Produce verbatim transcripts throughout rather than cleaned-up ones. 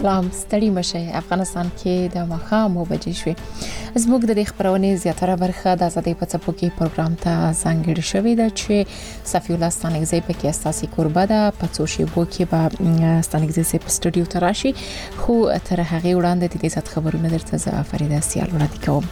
سلام ستړي مشه. افغانستان کې د ماښام وبجې شوې. زموږ د خبرونې زیاتره برخه د آزادۍ په څپو کې پروګرام ته ځانګړې شوې ده چې صفی الله ستانګزی په کې اساسي کوربه ده. په څو شیبو کې به ستانګزی په سټوډیو ته راشي، خو تر هغه وړاندې د دې ست خبرونه درته زه فریده سیال وړاندې کوم.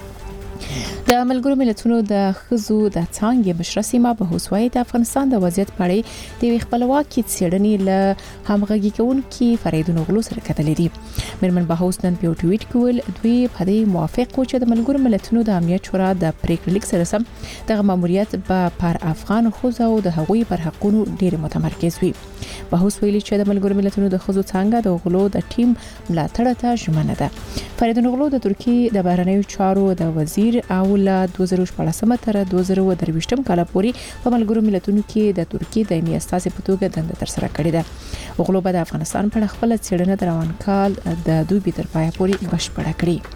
د ملګرو ملتونو د خزو د څانګې مشره سیمه په هوسوي د افغانستان د وضعیت په اړه د خپلواکي څېړنې له همغږي کوونکي فریدون غلو سره کتلې دي. مرمن بهوس نن په ټویټ کې دوی په دې موافق و چې د ملګرو ملتونو د امنیت شورا د پریکړې لیک سره سم د ماموریت په پر افغان خزو او د هغوی پر حقوقو ډیر متمرکز وي. بهوس ویلي چې د ملګرو ملتونو د خزو څانګه د غلو د ټیم ملاتړ ته ژمنه ده. فریدون غلو د ترکیې د بهرنیو چارو د وزیر او له دوه زره شپږ تر دوه زره درویشت کال پورې په ملګرو ملتونو کې د ترکیې د دایمي استازي په توګه دنده تر سره کړې ده. غلو به د افغانستان په خپل څېړنه د روان کال د دوی تر پای پورې بشپړه کړي.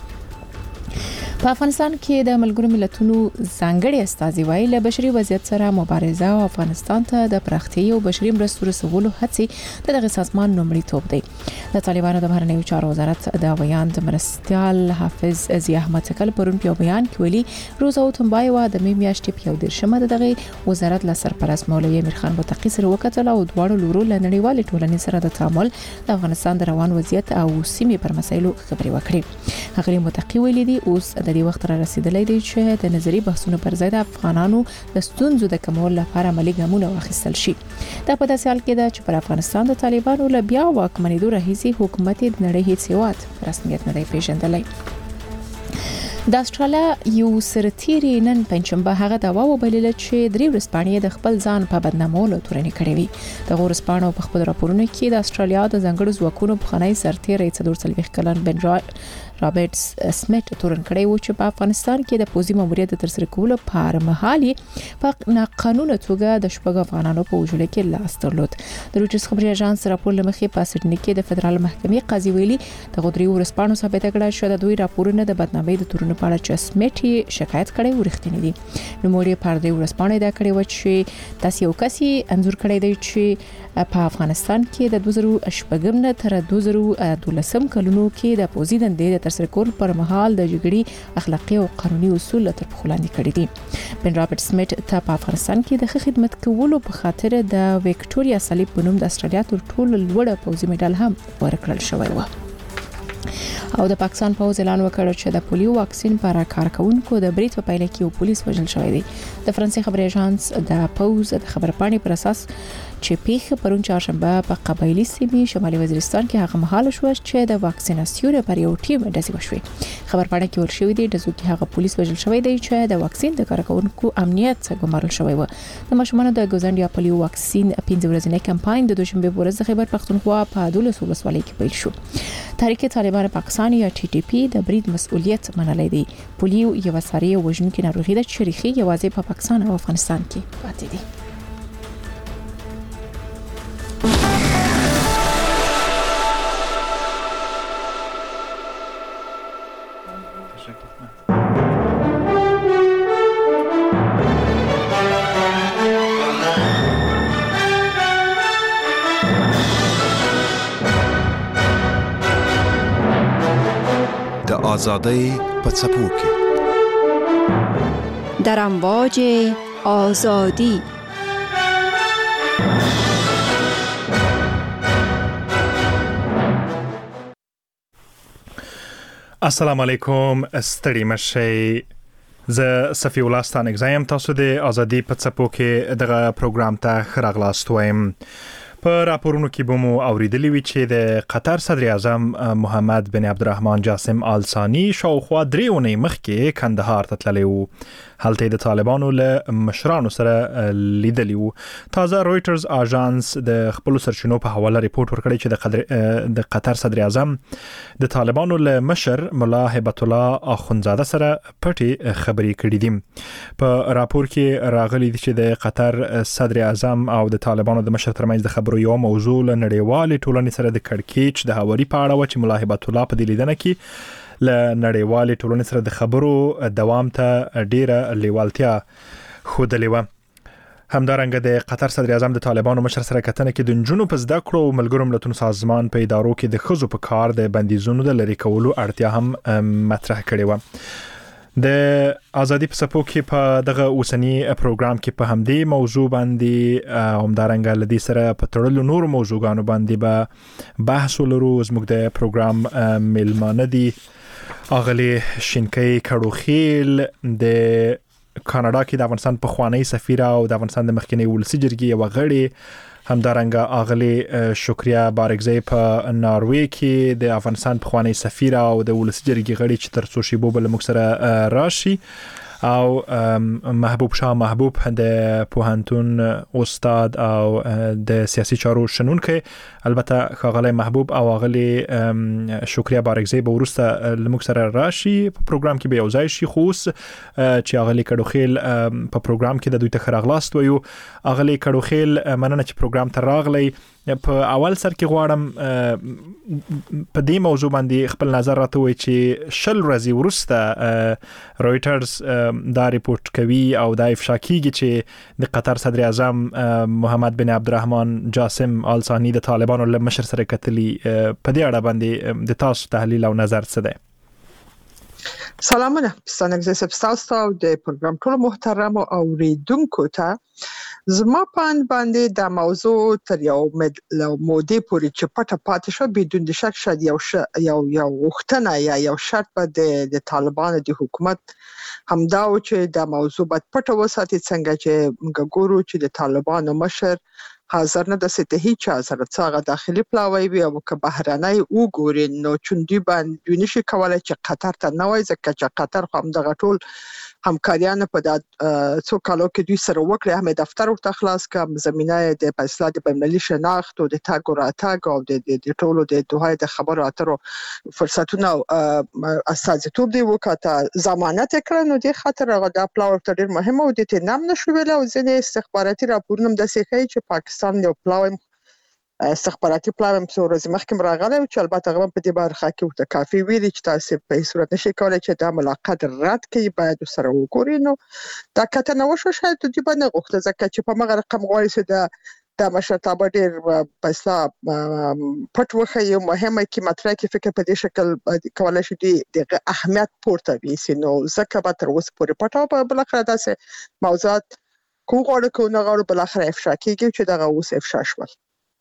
په افغانستان کې د ملګرو ملتونو ځانګړي استازي وایي له بشري وضعیت سره مبارزه او افغانستان ته د پراختیا او بشري مرستو رسولو هڅې د دغه سازمان لومړی توپ دی. د طالبانو د بهرنیو چارو وزارت د بیان د مرستيال حافظ ضیا احمد څکل پرون په بیان کې ویلي روزا او تنبایوا د می میاشتې په یو درشمه دغه وزارت له سرپرست مولوی امیر خان متقی سره وکتل او دواړو لورو له نړیوال ټولنې سره د تعامل د افغانستان د روان وضعیت او سیمې پر مسایلو خبرې وکړي. هغه متقی ویلي دي اوس د دې وخت را رسیدلې دي چې د نظری بحثونو پر ځای د افغانانو د ستونزو د کمولو لپاره عملي ګامونه واخیستل شي. دا په داسې حال کې ده چې پر افغانستان د طالبانو له بیا واکمنېدو راهیسې حکومت د نړۍ هیڅ هیواد رسمیت نه دی پیژندلی. د استرالیا یو سرتيري نن پنځمبه هغه دوا وبلل چې درې ورځپاڼې د خپل ځان په بدنامولو تورنې کړې وي. د ورځپاڼو په خپل راپورونو کې د استرالیا د ځنګړو ځواکونو په خنای سرتيري څلور څلويخ کلن بن رابرټس سمیت تورن کړی و چې په افغانستان کې د پوزي ماموریت تر سره کولو پر مهال په ناقانونه توګه د شپږ افغانانو په وژلو کې لاس درلود. د رویټرز خبري اژانس راپور لمخې په سډني کې د فدرال محکمې قاضي ویلي د غوډري ورسپانو ثابت کړه چې د دوی راپورونه د بدنامۍ د تورونو په اړه چې سمیت شکایت کړي ورښتنی دي. نو موري پر دې ورسپانې دا کړي و چې تاسو یو کسي انزور کړی دی چې په افغانستان کې د دوه زره شپږم نه تر دوه زره دولسم کلونو کې د پوزي دندې تر سره کول پر مهال د جګړې اخلاقی او قانوني اصول تر پخلاندې کړی دي. بن رابرټ سمیت ته په افغانستان کې د خدمت کولو په خاطر د وکټوريا صلیب په نوم د استرالیا تر ټولو لوړ پوزي میډال هم ورکړل شوی و. او د پاکستان پوز اعلان وکړ چې د پولیو واکسین پر کارکونکو د بریټ په پایله کې یو پولیس وژل شوی دی. د فرانسې خبري اژانس د پوز د خبرپاڼې پر اساس چې پیښه پرون چهارشنبه په قبایلی سیمې شمالي وزیرستان کې هغه مهال شو چې د واکسیناسیون پر یو ټیم ډزې وشوي. خبرپاڼه کې ورشوي دی د زوکي هغه پولیس وژل شوی دی چې د واکسین د کارکونکو امنیت څخه ګمارل شوی و. د ماشومانو د ګوزنډیا پولیو واکسین پنځه ورځې کمپاین د دوشنبه په ورځ د خیبر پختونخوا په دولس ولسوالۍ کې پیل شو. تحریک طالبان پاکستان یا ټي ټي پی د برید مسؤلیت منلای دی. پولیو یو ساري وژونکې ناروغي ده چې ریښې یوازې په پاکستان او افغانستان کې پاتې دي. آزادی په څپو کې در امواج آزادی. السلام علیکم ستړي مشي. زه صفی الله ستانګزی یم. تاسو د آزادی په څپو کې دغه پروګرام ته خراغلاست وایم. په راپورونو کې به مو اوریدلی وی چې د قطر صدر اعظم محمد بن عبدالرحمن جاسم آل ثانی شاوخوا درې اونۍ مخکې کندهار ته تللی و. هلته د طالبانو له مشرانو سره لیدلی و. تازه رویټرز اژانس د خپل سرچینو په حواله ریپورت ورکړی چې د قطر د قطر صدر اعظم د طالبانو له مشر مولا هبت الله اخونزاده سره پټي خبرې کړې دي. په راپور کې راغلي دي چې د قطر صدر اعظم او د طالبانو د مشر ترمنځ د خبرو یو موضوع له نړیوالې ټولنې سره د کړکېچ د هواري په اړه و چې مولا هبت الله په دې لیدنه کې له نړیوالې ټولنې سره د خبرو دوام ته ډیره لیوالتیا ښودلې وه. همدارنګه د قطر صدر اعظم د طالبانو مشر سره کتنه کې د جنونو په زده کړو ملګرو ملتونو سازمان په ادارو کې د خزو په کار د بندیزونو د لری کولو اړتیا هم مطرح کړې و. د ازادي په سپو کې په دغه اوسنی پروګرام کې په همدې موضوع باندې همدارنګه لدی سره په تړلو نور موضوعګانو باندې به بحث ولرو. زموږ د پروګرام میلمانه دي اغلی شینکۍ کړوخیل د کاناډا کې د افغانستان په خوانی سفیر او د افغانستان د مخکنی ولسی جرګې یو غړي، همدارنګه اغلی شکریا بارګزی په ناروې کې د افغانستان په خوانی سفیر او د ولسی جرګې غړي چې تر څو شی بوبل مکسره راشي، او محبوب شاه محبوب د پوهنتون استاد او د سیاسي چارو شنونکې. البته خاغلی محبوب او اغلی شکریا بارګزی به ورسته لموږ سره راشي په پروګرام کې به یو ځای شي. خوس چې اغلی کډوخیل په پروګرام کې د دوی ته خراغلاست ویو. اغلی کډوخیل مننه چې پروګرام ته راغلی. په اول سر کې غواړم په دې موضوع باندې خپل نظر راته وي چې شل ورځې وروسته رويټرز دا ریپورت کوي او دا افشا کیږي چې د قطر صدر اعظم محمد بن عبدالرحمن جاسم آل ثانی د طالبانو له مشر سره کتلی. په دې اړه باندې د تاسو تحلیل او نظر څه دی؟ سلامونه ستاسو زه تاسو د پروګرام ټول محترم او ریډونکو ته زما پاند باندې د موضوع تر یو مودې پورې چې پټه پاتې شو بدون د شک شاید یو یو یو وختنه یا یو شرط به د طالبانو د حکومت همدا و چې د موضوع باید پټه وساتي، څنګه چې موږ ګورو چې د طالبانو مشر حاضر نه د سته هیڅ حاضر څنګه داخلي پلاوی وي او که بهرنۍ وګوري نو چوندې باندې نشي کولای چې قطر ته نه وای، ځکه چې قطر هم دغه ټول همکاریان په د څو کالو کې دوی سره وکړي، هم دفتر ورته خلاص کړ، زمينه د فیصله د بینالمللي شناخت او د تاګ او راتګ او د ټولو د دوه د خبرو اترو فرصتونه اساسیتوب دی وکړه ضمانت کړه. نو د خاطر هغه د پلاو ته ډیر مهمه او د تنام نشو ویل او ځینې استخباراتي راپورونه د سیخي چې پاکستان یو پلاو استخباراتي پلاوم څو ورځې مخکې راغلی چې البته هغه په دې برخه کې ورته کافي ویلي چې تاسو په صورت نشي کولای چې دا ملاقات رد کړي، باید سره وګورئ. نو دا کتنه وشو شاید دوی باندې غوښته ځکه چې په مغه رقم غواړي چې د د مشرتابه ډیر فیصله پټ وخه یو مهمه کې مطرح کې فکر په دې شکل کولای شي د اهمیت پورته ویسي. نو ځکه به تر اوسه پورې پټه په بل اخر داسې موضوعات کو غواړي کو نه غواړي بل اخر افشا کیږي چې دغه اوس افشا شول.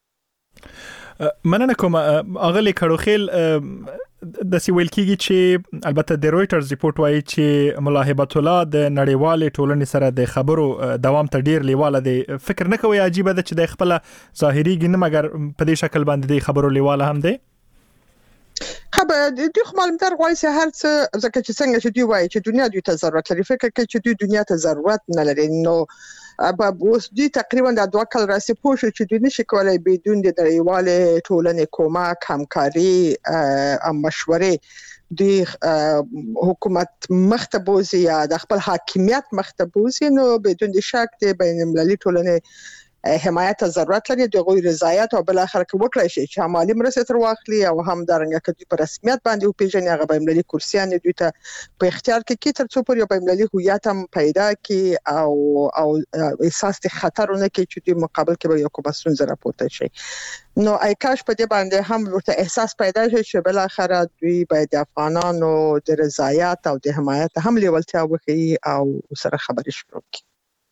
مننه کوم اغلی کړوخیل د سیویل کیږي چې البته د رويټرز ریپورت وایي چې ملاحبت الله د نړیوال ټولنې سره د خبرو دوام ته ډیر لیواله دی. فکر نه کوي عجیب ده چې د خپل ظاهري ګنه مګر په دې شکل باندې د خبرو لیواله هم دی؟ خبر دوی خو معلومات غواړي چې هر څه ځکه چې څنګه چې دوی وایي چې دنیا دوی ته ضرورت لري، فکر کوي چې دوی دنیا ته ضرورت نه لري. نو ابا اوس دوی تقریبا د دوه کال راسي پوه شو چې دوی نشي کولای بدون د نړیوال ټولنې کومک همکاري او مشورې د حکومت مختبوزي یا د خپل حاکمیت مختبوزي. نو بدون د شک د بین المللي ټولنې حمایت ضرورت لري، د غوی رضایت او بل اخر کې وکړای شي چې مالی مرسته تر واخلي او هم درنګه کې په رسمیت باندې او پیژنې هغه بین المللي کرسیان دوی ته په اختیار کې کې تر څو پر یو بین المللي هویت هم پیدا کی او او احساس د خطرونه کې چې دوی مقابل کې به یو کوم ستونزه راپورته شي. نو ای کاش په دې باندې هم ورته احساس پیدا شي چې بل اخر دوی باید د افغانانو د رضایت او د حمایت هم لیوالتیا وکړي او سره خبرې شروع کړي.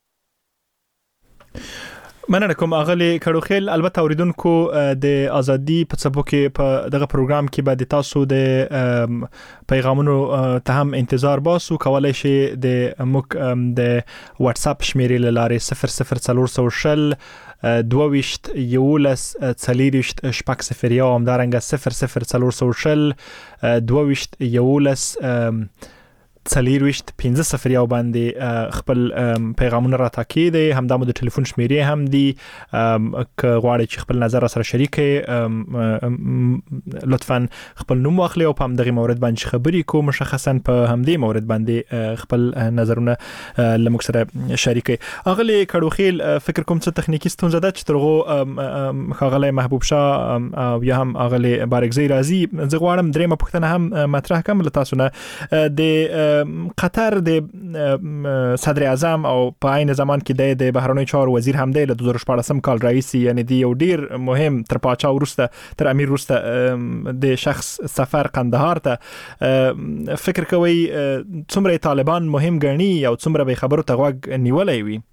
مننه کوم اغلی کړوخیل. البته اوریدونکو د ازادي په څپو کې په دغه پروګرام کې به د تاسو د پیغامونو ته هم انتظار باسو. کولای شي د مک د واتس اپ شمیرې لارې صفر صفر څلور شل دویشت یولس څلوریشت شپږ صفر یو همدارنګه صفر صفر څلور شل دویشت یولس څلوریشت پنځه صفر یو باندې خپل پیغامونه راته کیدي، همدا مو د ټلیفون شمیرې هم دي که غواړئ چې خپل نظر سره شریک کړئ لطفا خپل نوم واخلئ او په همدغه مورد باندې خبرې کو مشخصا په همدې مورد باندې خپل نظرونه لموږ سره شریک کړئ. اغلی کړوخیل فکر کوم څه تخنیکی ستونزه ده چې ترغو خاغلی محبوب شاه او یا هم اغلی بارګزی راضي. زه غواړم درېمه پوښتنه هم مطرح کوم له تاسو نه. د قطر د صدر اعظم او په عین زمان کې د بهرنی چارو وزیر هم دی له دوه زره شپږ کال رئیس یعنی دی یو ډیر مهم تر پاچا ورسته تر امیر ورسته د شخص سفر قندهار ته فکر کوي څومره طالبان مهم ګڼي او څومره به خبرو ته غوږ نیولای وي؟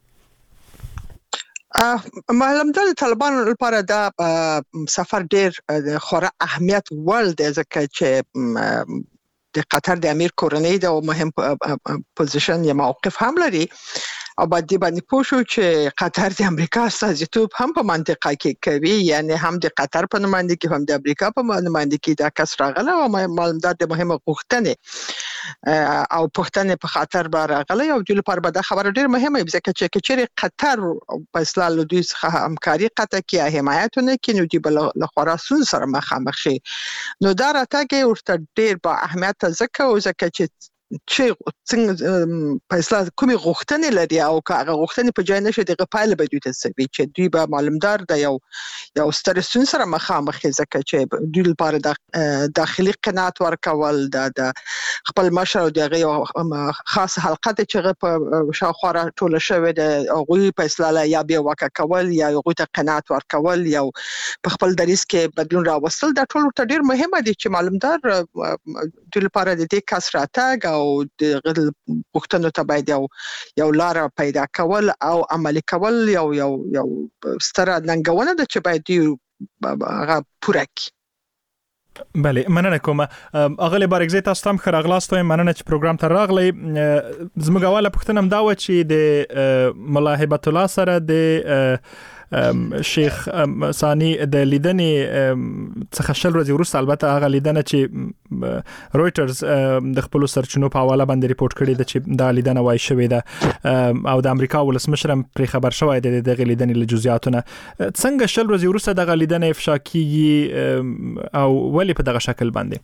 معلوم ده طالبان لپاره دا سفر ډیر خورا اهمیت ول دی ځکه چې د قطر د امیر کورنۍ د مهم پوزیشن یا موقف هم لري او باید دی باندې پوه شو چې قطر د امریکا استازیتوب هم په منطقه کې کوي، یعنی هم د قطر په نمائندګي کې هم د امریکا په نمائندګي کې دا کس راغله او معلوم ده د مهمه غوښتنې او پښتنې په خاطر به راغله او د لپاره به دا خبره ډیر مهمه وي ځکه چې کچېرې قطر په اصطلاح له دوی څخه همکاري قطع کې حمایتونه کې نو دی بل له خورا سون سره مخامخ شي نو دا راته ورته ډیر با اهمیت ځکه او ځکه چې چې څنګه په اصطلاح کومي غوښتنې لري او هغه غوښتنې په ځای نشي دغه پایله به دوی ته سوي چې دوی به معلومدار د یو یو ستر سون سره مخامخ ځکه چې دوی لپاره د داخلي قناعت ورکول د خپل مشر او دغه خاص حلقه چې په شاوخوا ټوله شوی د غوي په اصطلاح یا به وکا کول یا غوي ته قناعت ورکول یا په خپل دریس کې بدلون راوستل دا ټول ته ډیر مهمه دي چې معلومدار دوی لپاره د دې کس راتګ او د غوښتنو ته باید یو یو لار پیدا کول او عملي کول یو یو یو ستره ننګونه ده چې باید هغه پوره کړي. بله مننه کوم. اغلی بارګزی تاسو ته خیر اغلاست وایم، مننه چې پروګرام ته راغلی. زموږ اوله پوښتنه هم دا و چې د ملا هیبت الله سره د شیخ ثانی د لیدنې څخه شل ورځې وروسته البته هغه لیدنه چې رويټرز د خپل سرچینو په حواله باندې ریپورت کړی ده چې دا لیدنه وای شوې ده او د امریکا ولسمشر پر خبر شوی دی دغه لیدنې له جزئیاتونه. څنګه شل ورځې وروسته دغه لیدنه افشا کیږي او ولی په دغه شکل باندې؟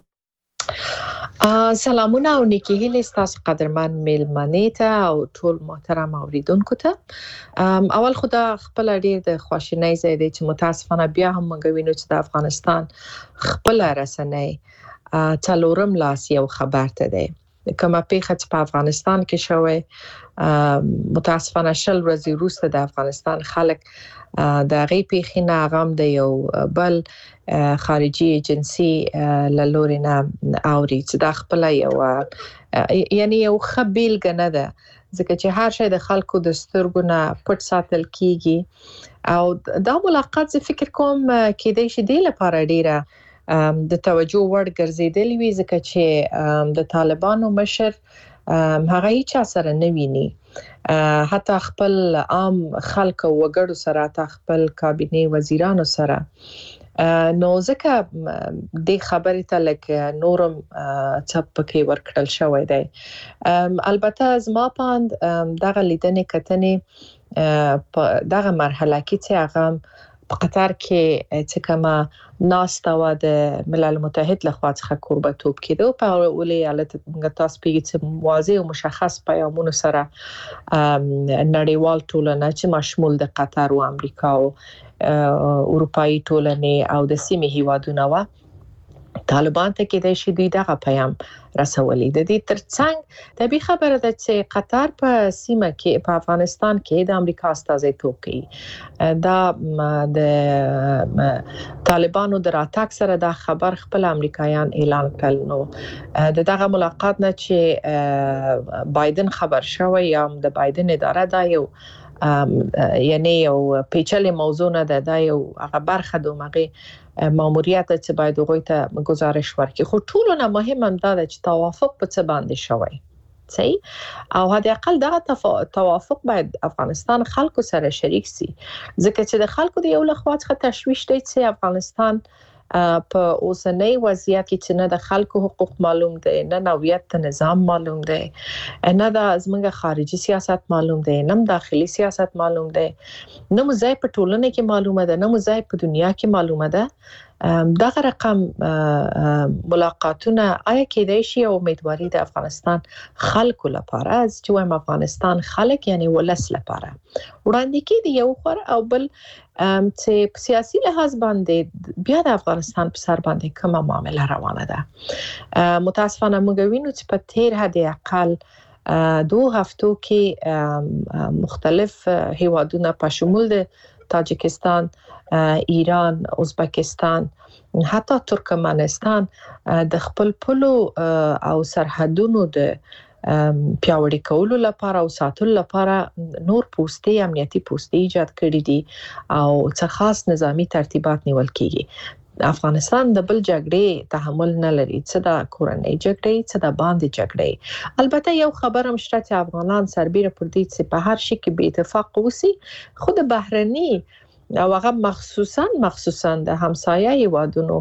سلامونه او نیکی هیله ستاسو قدرمن میلمنې ته او ټول محترم اوریدونکو ته. اول خدا خپل ډیر د خوشنۍ ځای دی چې متاسفانه بیا هم موږ وینو چې د افغانستان خپل رسنۍ څلورم لاس یو خبر ته دی کومه پیښه چې په افغانستان کې شوې متاسفانه شل ورځې وروسته د افغانستان خلک د غي پیښې نه غم د یو بل خارجي ایجنسی لورینه اوري چې د خپل یو یعنی یو خبيل کنه ده ځکه چې هر شی د خلکو د سترګو نه پټ ساتل کیږي او دا ملاقات زه فکر کوم کې د شې دی لپاره ډیره د توجه وړ ګرځیدلی وي ځکه چې د طالبانو مشر هغه هیڅ سره نه ویني حتی خپل عام خلک او وګړو سره حتی خپل کابینه وزیرانو سره نو ځکه د خبرې ته لکه نورم چپ کې ورکړل شوی دی. البته زما پاند دغه لیدنې کتنې دغه مرحله کې چې هغه په قطر کې چې کما ناستا و د ملل متحد لخوا څخه قربتوب کېدو په ولې حالت تاسو پیږي چې واضح او مشخص پیغامونو سره نړیوال ټولنه چې مشمول د قطر او امریکا او اروپאי ټولنې او د سیمې هیوادونو و طالبان ته کې د شي دوی دغه پیغام رسولي. د دې ترڅنګ د به خبره ده چې قطر په سیمه کې په افغانستان کې د امریکا استازیتوب کوي. دا د طالبانو د راتګ سره دا خبر خپل امریکایان اعلان کړ. نو دغه ملاقات نه چې بایدن خبر شوی یا د بایدن اداره دا یو یعنی یو پیچلې موضوع نه ده، دا یو هغه برخه د مغه ماموریت چې باید غوي ته گزارش ورکړي. خو ټولو نه مهم هم دا چې توافق په څه باندې شوی صحیح او حد اقل دا توافق باید افغانستان خلکو سره شریک سي ځکه چې د خلکو د یو لخوا څخه تشويش دی چې افغانستان په اوسنۍ وضعیت کې چې نه د خلکو حقوق معلوم دي، نه نوعیت نظام معلوم دي، نه د ازمنګ خارجي سیاست معلوم دي، نه داخلي سیاست معلوم دي، نه مزای په ټولنه کې معلومه ده، نه مزای په دنیا کې معلومه ده. دغه رقم ملاقاتونه آیا کېدای شي او امیدواري د افغانستان خلکو لپاره از چې وایم افغانستان خلک یعنی ولس لپاره وړاندې کېدي یو خور او بل چې په سیاسي لحاظ باندې بیا د افغانستان په سر باندې کومه معامله روانه ده متاسفانه موږ وینو چې په تیر حد اقل دو هفتو کې مختلف هیوادونه په شمول د تاجکستان، ایران، ازبکستان، حتی ترکمنستان د خپل پلو او سرحدونو د پیاوړي کولو لپاره او ساتلو لپاره نور پوستي امنیتي پوستي ایجاد کړي دي او څه خاص نظامی ترتیبات نیول کیږي. افغانستان د بل جګړې تحمل نه لري څه د کورنۍ جګړې څه د باندې جګړې. البته یو خبره مشته چې افغانان سربېره پر دې چې په هر شي کې به اتفاق وسی خود بهرني او هغه مخصوصا مخصوصا د همسایه هیوادونو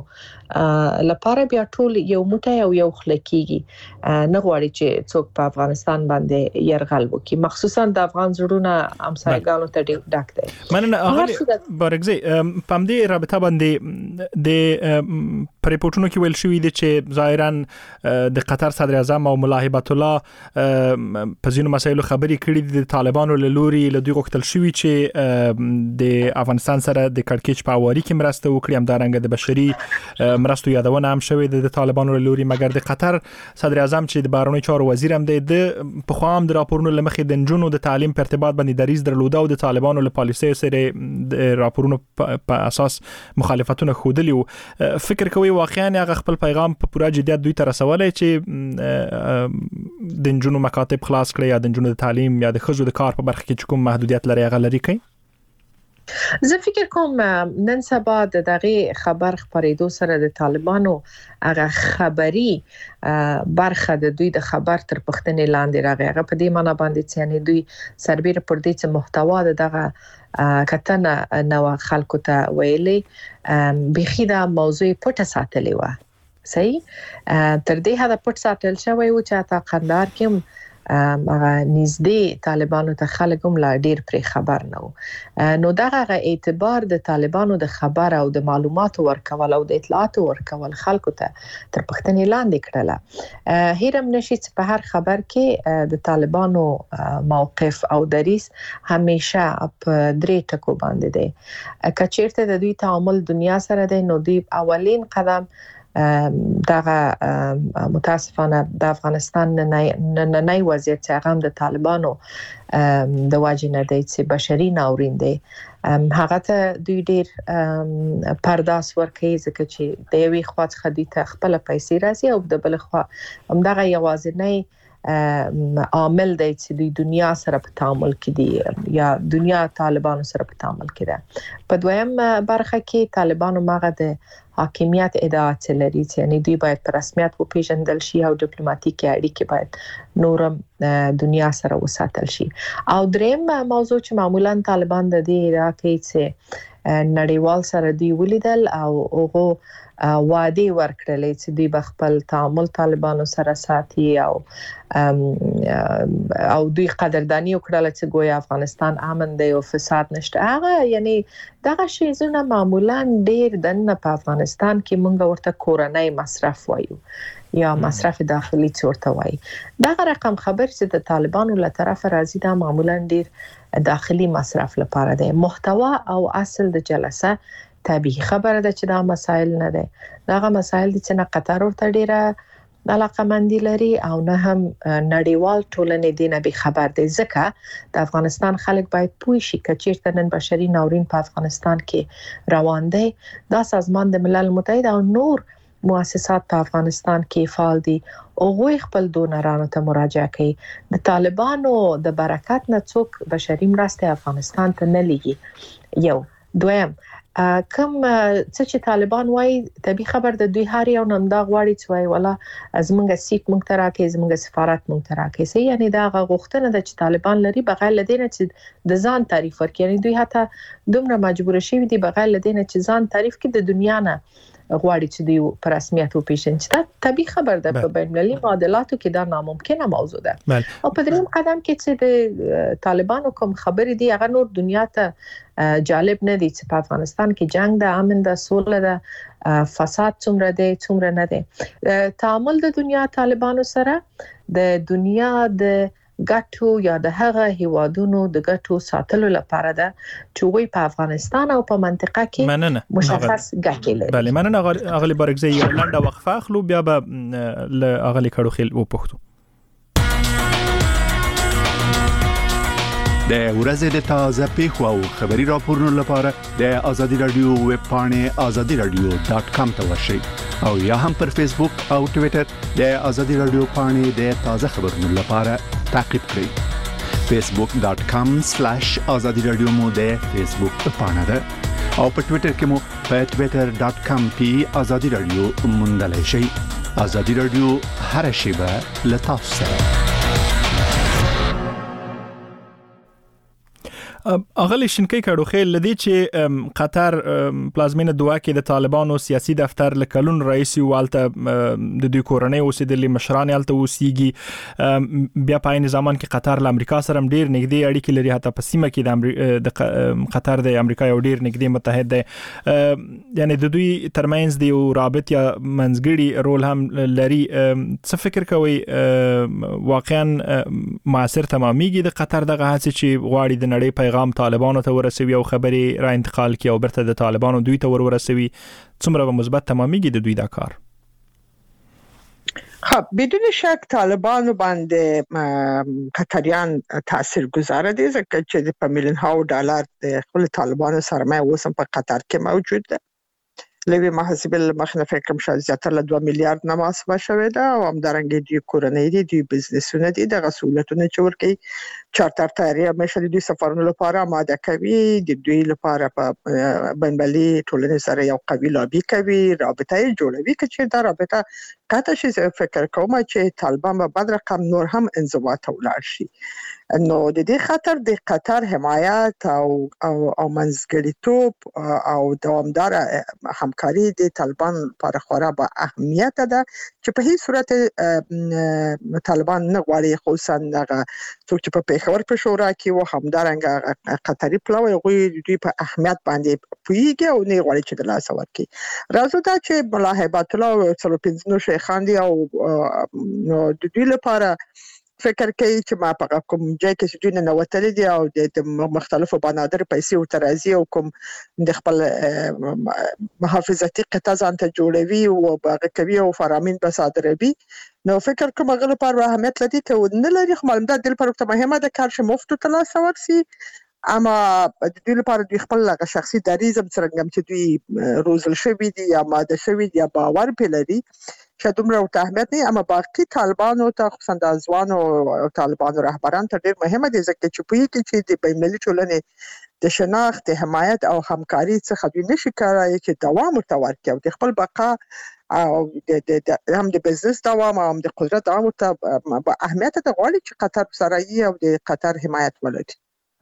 لپاره بیا ټول یو موټی او یو خلکیږي نه غواړي چې څوک په افغانستان باندې يرغل وکړي مخصوصا د افغان زړونه همسایګانو ته ډک دي. مننه اغلی بارګزي پم دې رابطه باندې د پریپورټونو کې ویل شوې دي چې ظاهرا د قطر صدر اعظم او ملاحبت الله په ځینو مسایلو خبرې کړې دي د طالبانو له لوري له دوی غوښتل شوې چې د افغانستان سره د کړکېچ په اواري کې مرسته وکړي هم دا رنګ د بشري مرستو یادونه هم شوې د طالبانو له لوري مګر د قطر صدر اعظم چې د بهرنیو چارو وزیر هم دی د په خوا هم د راپورونو لمخې د نجونو د تعلیم په ارتباط باندې دریز درلوده او د طالبانو له پالیسۍ سره د راپورونو په اساس مخالفتونه خوده لیو. فکر کوي واقعا هغه خپل پیغام په پوره جديت دوی ته رسولای چې د نجونو مکاتب خلاص کړي یا د نجونو د تعلیم یا د ښځو د کار په برخه کې کوم محدودیت لري هغه لري کوي. زه فکر کوم نن سبا د دغه خبر خبرېدو سره د طالبانو هغه خبري برخه د دوی د خبر تر پښتنې لاندې راغی. هغه په دې معنی باندې چې یعنی دوی سربېره پر دې چې محتوا د دغه کتنه نو خلکو ته ویلې بخي دا موضوع پټه ساتلې و صحیح تر دې هدا پټ ساتل شوی و چې تا قندار کې هغه نږدې طالبانو ته خلک هم لا ډیر پرې خبر نه وو نو دغه اعتبار د طالبانو د خبر او د معلوماتو ورکول او د اطلاعاتو ورکول خلکو ته تر پښتنې لاندې کړله. هیرم نشي چې په هر خبر کې د طالبانو موقف او دریس همیشه په درې ټکو باندې دی. کچیرته د دوی تعامل دنیا سره دی نو دوی اولین قدم دغه متاسفانه د افغانستان نه نه وضعیت څنګه د طالبانو د واجنه د بشري ناورین دی هغه ته دوی ډیر پرداس ورکوي ځکه چې د یوې خوا څخه دوی ته خپل پیسې راځي او د بل خوا همدغه یوازینی عامل دی چې د دنیا سره په تعامل کې دي یا دنیا طالبانو سره په تعامل کې ده. په دویم برخه کې طالبانو ماغه د حاکمیت ادعاات لري چې یعنی دوی باید په رسمیت وپیژندل شي او ډیپلوماټیکي اړیکې باید نورم دنیا سره وساتل شي. او دریم موضوع چې معمولا طالبان د دې ادعا کوي چې نړیوال سره دی ولیدل او هغه وعده ورکړلې چې دوی به خپل تعامل طالبانو سره ساتي او او دوی قدردانی وکړه چې ګویا افغانستان امن دی او فساد نشته. هغه یعنی دغه شیزونه معمولا ډیر دنه په افغانستان کې مونږ ورته کورنۍ مصرف وایو یا مصرف داخلي څورته وایي. دغه رقم خبر چې د طالبانو له طرف راځي دا معمولا ډیر داخلي مصرف لپاره دی. محتوا او اصل د جلسه طبيعي خبره ده چې دا مسائل نه ده. داغه مسائل چې نه قطر ورته ډیره علاقه مندي لري او نه هم نړیوال ټولنې دینه به خبر دي ځکه د افغانستان خلک باید پوه شي چې چیرته نن بشري ناورین په افغانستان کې روان دی. دا سازمان د ملل متحد او نور مؤسسات په افغانستان کې فعال دي او غوي خپل دونرانو ته مراجعه کوي. د طالبانو د برکت نه څوک بشري مرسته افغانستان ته نه لګي. یو دویم کوم څه چې طالبان وایي طبي خبر د دوی هر یو نن دا غواړي چې وایي ولا زمونږ سیټ مونږ ته راکې زمونږ سفارت مونږ ته راکې سي یعنی دا غوښتنه ده چې طالبان لري بغیر لدینه چې د ځان تعریف ورکړي. یعنی دوی حتی دومره مجبور شي دي بغیر لدینه چې ځان تعریف کړي د دنیا نه غواړي چې دوی په رسمیت وپیژني چې دا طبيعي خبر ده په بین المللي معادلاتو کې دا ناممکنه موضوع ده او په دریم قدم کې چې د طالبانو کوم خبرې دي هغه نور دنیا ته جالب نه دي چې په افغانستان کې جنگ ده امن ده سوله ده فساد څومره دی څومره نه دی تعامل د دنیا طالبانو سره د دنیا د ګټو یا د هغه هیوادونو د ګټو ساتلو لپاره ده چې وی په افغانستان او په منطقه کې مشخص ګټې لري. بله مننه اغلی بارګزی یو لنډه وقفه اخلو بیا به ل اغلی کړو خیل وپوښتو. د ورځې د تازه پیښو او خبري راپورونو لپاره د آزادي رادیو ویب پاڼې آزادي رادیو ډاټ کام ته ورشئ او یا هم پر فیسبوک او ټوئیټر د آزادي رادیو پاڼې د تازه خبرونو لپاره تعقیب کړئ. فیسبوک ډاټ کام سلیش آزادي رادیو مو د فیسبوک پاڼه ده او په ټوئیټر کې مو په ټوئیټر ډاټ کام پی آزادي رادیو موندلای شئ. آزادي رادیو هر شیبه له تاسو سره. اغلی شینکی کړو خیل لدی چې قطر پلازمینه دوه کې د طالبانو سیاسي دفتر لکلون رئیس والته د دوی کورنۍ اوسېدلې مشران یالته اوسېږي بیا په عین ځمان کې قطر له امریکا سره ډیر نږدې اړیکې لري حتی په سیمه کې د قطر د امریکا یو ډیر نږدې متحد دی یعنی د دوی ترمنځ دی او رابط یا منځګړي رول هم لري. څه فکر کوي واقعا معاصر تمامېږي د قطر دغه هڅې چې غواړي د نړۍ پیغام طالبانو ته ورسوي او خبرې را انتقال کی او برته د طالبانو دوی ته ور ورسوي څومره به مثبت تمامېږي د دوی دا کار؟ خب بدون شک طالبانو باندې قطریان تاثیرگذار دي ځکه چې په میلیون ها ډالر د خپل طالبانو سرمایه اوس په قطر کې موجود ده. لوی محاسبه مخنه فکر مشه زیاتره له دوه میلیارډ نه محاسبه شوې ده او همدارنګه دوی کورنۍ دي دوی بزنسونه دي د غسولتونه چې ورکي چارتر تاریخ مشه دوی سفرونو لپاره آماده کوي د دوی لپاره په بین‌المللي ټولنې سره یو قوي لابي کوي رابطه جوړوي چې دا رابطه قطع شي. فکر کوم چې طالبان په بد رقم نور هم انزوا ته ولاړ شي نو د دې خاطر د قطر حمایت او او, او منځګړیتوب او دوامدار همکاري د طالبان لپاره خورا با اهمیت ده چې په هیڅ صورت طالبان نه غواړي خصوصا هغه څوک چې په پیښور په شورا کې و همدارنګه قطري پلوي غوي دوی په اهمیت باندې پویږي او نه غواړي چې د لاس ورکړي. راځو دا چې ملاحبات الله څلور پنځه شیخان دي او نو د دوی لپاره فکر کوي چې ما په کوم ځای کې چې دوی نه وتلې دي او د مختلفو بنادر پیسې او ترازی او کوم د خپل محافظتي قطع ځان ته جوړوي او باغ کوي او فرامین به صادروي نو فکر کوم غل پر اهمیت لدی ته نه لري خو معلومات د پر مهمه ده کار چې مفت تل سورسي اما د دې لپاره د خپل شخصي دریزم څرنګه چې دوی روزل شوی دي یا ماده شوی دي یا باور په لري چې دومره او اهمیت نه اما باقي طالبانو ته خصوصا د ځوانو او طالبانو رهبران ته ډیر مهمه دي ځکه چې په کې چې د بین‌المللي ټولنې د شناخت حمایت او همکاري څخه دوی نشي کولای چې دوام ورکړي او د خپل بقا او د هم د بزنس دوام او هم د قدرت دوام ته اهمیت ته غواړي چې قطر سره او د قطر حمایت ولري.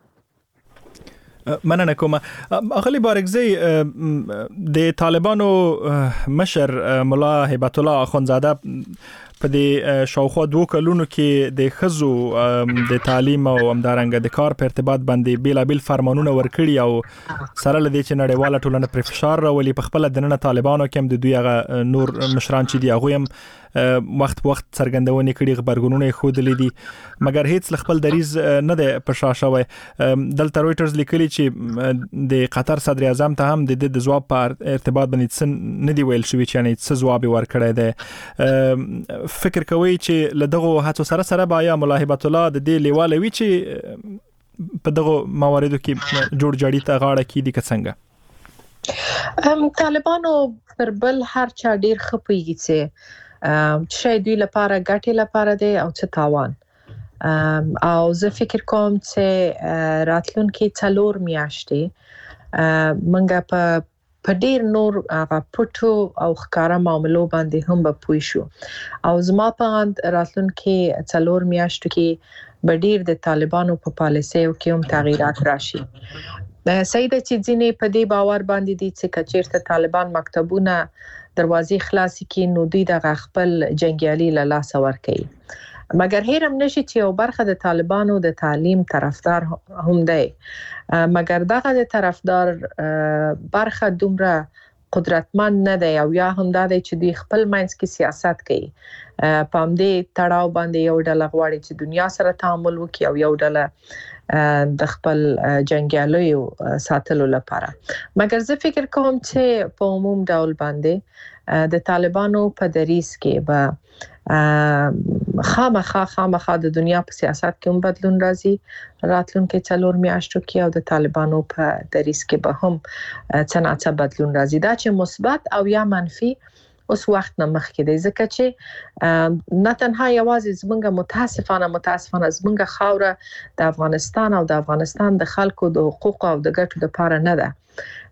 مننه کوم. اغلی بارګزی د طالبانو مشر مولا هبت الله اخونزاده په دې شاوخوا دوه کلونو کې د خزو د تعلیم او همدارنګه د کار په ارتباط باندې بیلابل فرمانونه ورکړي او سره لدی چې نړیواله ټولنه پر فشار راولي په خپل دننه طالبانو کې هم د دوی هغه نور مشران چې دی هغه هم وخت وخت څرګندونه کړي خبرګونونه خود لیدي مګر هیڅ خپل دریز نه ده په شاشه دلته رويټرز لیکلي چې د قطر صدر اعظم ته هم د د جواب په ارتباط باندې نه دی ویل شوی چې نه څه جواب ورکړی دی. فکر کوي چې لدغه هڅو سره سره بایا ملاحبت الله د دې لیواله وی چې په دغه مواردو کې جوړ جاړي ته غاړه کې دي څنګه ام طالبانو پر بل هر چا ډیر خپيږي چې چې دوی لپاره ګټي لپاره دی او څه تاوان او زه فکر کوم چې راتلونکي څلور میاشتې منګه په په ډیر نور هغه پټو او ښکارا معاملو باندې هم به پوي شو او زما په اند راتلونکي څلور میاشتو کې به ډیر د طالبانو په پالیسیو کې هم تغیرات راشي. سید چې ځینې په دې باور باندې دي چې کچیرته طالبان مکتبونه دروازې خلاص کړي نو دوی د خپل جنگیالي له لاس ور کوي. مګر هیرم نشي چې یو برخه د طالبانو د تعلیم طرفدار هم دی، مګر دغه د طرفدار برخه دومره قدرتمن نه دی او یا هم دا دی چې د خپل منځ کې سیاست کوي. پام دې تړاو باندې یو ډله غواړي چې دنیا سره تعامل وکړي او یو ډله د خپل جنگیالیو ساتلو لپاره. مګر زه فکر کوم چې په عموم ډول باندې د طالبانو په دریس کې به خامخا خامخا د دنیا په سیاست کې هم بدلون راځي راتلونکي څلور میاشتو کې او د طالبانو په دریس کې به هم څه ناڅه بدلون راځي. دا چې مثبت او یا منفي اوس وخت نه مخکې دی، ځکه چې نه تنها یوازې زمونږ متاسفانه متاسفانه زمونږ خاوره د افغانستان او د افغانستان د خلکو د حقوق او د ګټو لپاره نه ده.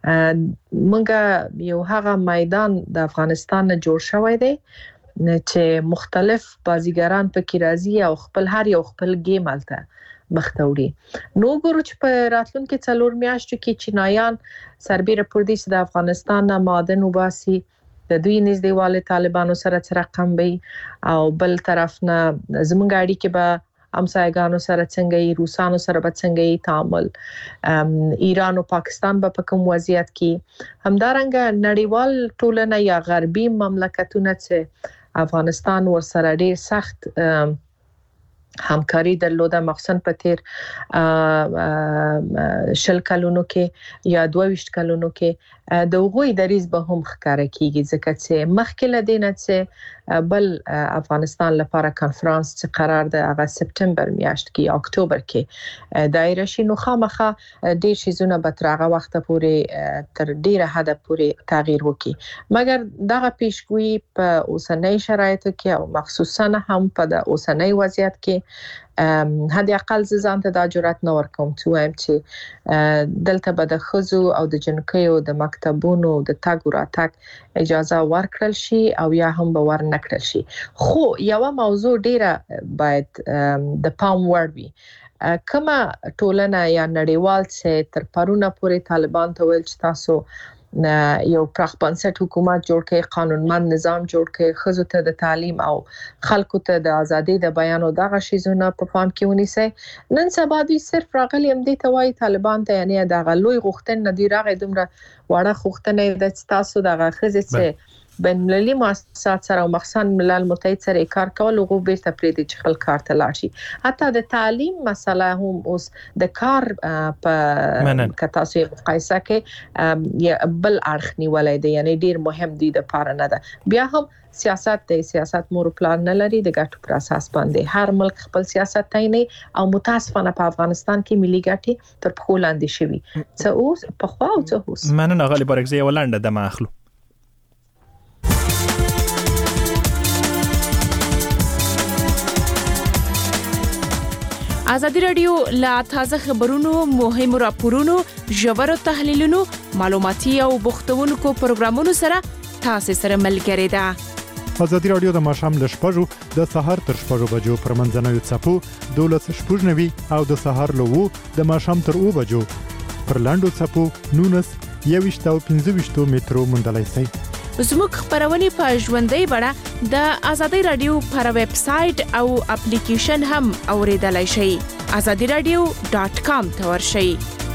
مونږ یو هغه میدان د افغانستان نه جوړ شوی دی چې مختلف بازیګران پکې راځي او خپل هر یو خپل گیم الته مختوري. نو ګورو چې په راتلونکي څلور میاشتو کې چینایان سربېره پر دې چې د افغانستان نه معدن وباسي د دوی نږدې والي طالبانو سره څه رقم وي او بل طرف نه زموږ اړیکې به همسایګانو سره څنګه ای روسانو سره به څنګه ای تعامل ایران او پاکستان به په کوم وضعیت کې همدارنګه نړیوال ټولنه یا غربي مملکتونه چې افغانستان ورسره ډیر سخت همکاري درلوده مخصوصا په تیر شل کلونو کې یا دوه ویشت کلونو کې د وګړي دریز به هم ښکارا کیږي ځکه چې مخکې له دې نه چې بل افغانستان لپاره کانفرنس چې قرار ده هغه سپتمبر میاشت کې اکتوبر کې دایره شي نو خامخا ډیر شیزونه به تر هغه وخت پورې تر ډیره حد پورې تغییر وکړي. مګر دغه پیشګویي په اوسنۍ شرایطو کې او مخصوصا هم په د اوسنۍ وضعیت کې هدي اقل ځان ته د جرأت نه ورکوم چې وایم چې دلته به د خزو او د جنکیو د مکتبونو د تاګ راتګ اجازه ورکړل شي او یا هم به ورنکړل شي. خو یو موضوع ډیره باید د پام وړ وي. کما ټولنه یا نړیوال چې تر پرونه پورې طالبان ته ویل چې تاسو یو پراخ بنسټ حکومت جوړ کړي، قانونمند نظام جوړ کړي، خزو ته د تعلیم او خلکو ته د ازادۍ د بیان او دغه شیزونه په پام کې ونیسي. نن سبا دوی صرف راغلي هم دي ته وایي طالبان ته یعنی دغه لوی غوښتنه نه دی راغی دومره وړه غوښتنه د تاسو دغه خزې چې بین المللي مؤسسات سره او مخصوصا ملل متحد سره کار کول او بیرته پرې د خپل کار ته لاړ شي. حتی د تعلیم مسله هم اوس د کار په کتاسو مقایسه کې بل اړخ نیولای دی یعنی ډیر مهم دی د پاره نه ده. بیا هم سیاست دی، سیاست مور پلان نه لري، د ګټو پر اساس باندې هر ملک خپل سیاست تعیني او متاسفانه په افغانستان کې ملي ګټې تر پخو لاندې شوي څه اوس په خوا او څه اوس. مننه غالي برګزی ولنده د ماخلو. ازادي رادیو لا تازه خبرونو، مهمو راپورونو، ژورو تحلیلونو، معلوماتي او بوختونکو پروګرامونو سره تاسو سره ملګری ده. ازادي رادیو د ماشام ل شپږو د سهار تر شپږو بجو پر منځنوي چپو دولس شپږنوي او د سهار له وو د ماشام تر او بجو پر لاندو چپو نونس یويشت او پنځه ویشت میټرو مندلای سي. زموږ خبرونه په ژوندۍ بڼه د ازادي رادیو پر ویب سټ او اپلیکیشن هم اوریدلای شئ. azadi radio dot com ته ورشئ.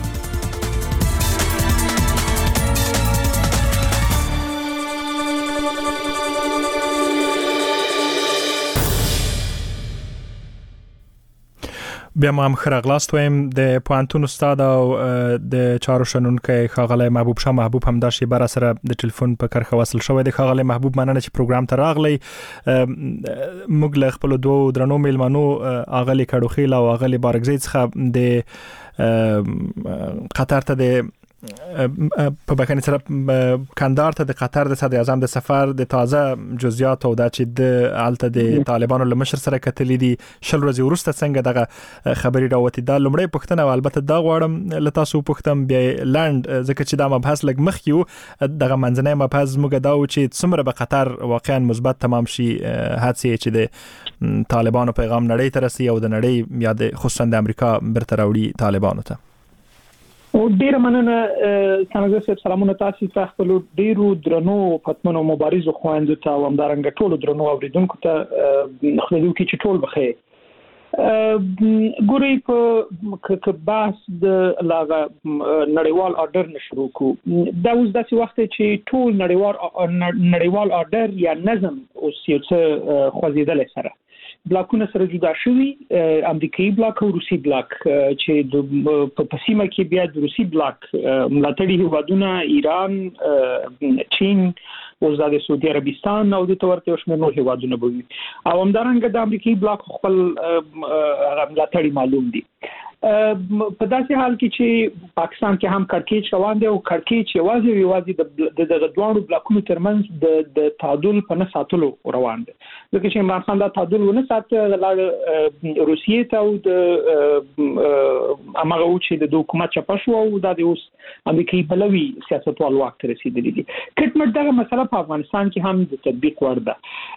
بیا ما هم خراغلاست ویم د پوانتون استاد او د چارو شنونکو خاغله محبوب شاه محبوب هم داشي بر سره د ټلیفون په کرخه وصل شوی د خاغله محبوب مننه چې پروګرام ته راغلی. موږ له خپل دوه درنو میلمنو اغلی کډوخیل او اغلی بارګزی څخه د قطر ته د په بکنی سره کندهار ته د قطر د صدر اعظم د سفر د تازه جزئیات او د چې د الته د طالبانو له مشر سره کتلې دي شل ورځې وروسته څنګه دغه خبري راوتی دا لمړی پښتنه او البته دا غواړم له تاسو پښتم بیا لاند ځکه چې دا مبحث لګ مخ کیو دغه منځنۍ مبحث موږ دا و چې څومره به قطر واقعا مثبت تمام شي هڅه چې د طالبانو پیغام نړۍ ته رسي او د نړۍ یا د خصوصا د امریکا برته راوړي طالبانو ته. او ډیر مننه څنګه چې سلامونه تاسو ته خپل ډیرو درنو پاتمنو مبارزو خويندو ته او همدارنګه ټولو درنو اوریدونکو ته خپل یو کې ټول بخیر ګوري په بحث د لاغه نړیوال آرډر نشرو کو دا اوس داسې وخت چې ټول نړیوال نړیوال آرډر یا نظم او سیاست خوځیدل سره بلاکونه سره جدا شوي امریکایي بلاک او روسي بلاک چې د په سیمه کې بیا د روسي بلاک ملاتړي هیوادونه ایران چین او د سعودي عربستان او د تورته شمیر نور هیوادونه بوي او همدارنګه د امریکایي بلاک خپل ملاتړي معلوم دي په داسې حال کې چې پاکستان کې هم کړکېچ روان دی او کړکېچ یوازې یوازې د د دوه بلاکونو ترمنځ د د تعادل په نه ساتلو روان دی ځکه چې عمران خان دا تعادل ونه ساتي د روسیې ته او د امغه چې د حکومت چپشو او د اوس امریکایي بلوي سیاستوال واک ته رسیدلی دي کټمټ دغه مسله په افغانستان کې هم د تطبیق ورده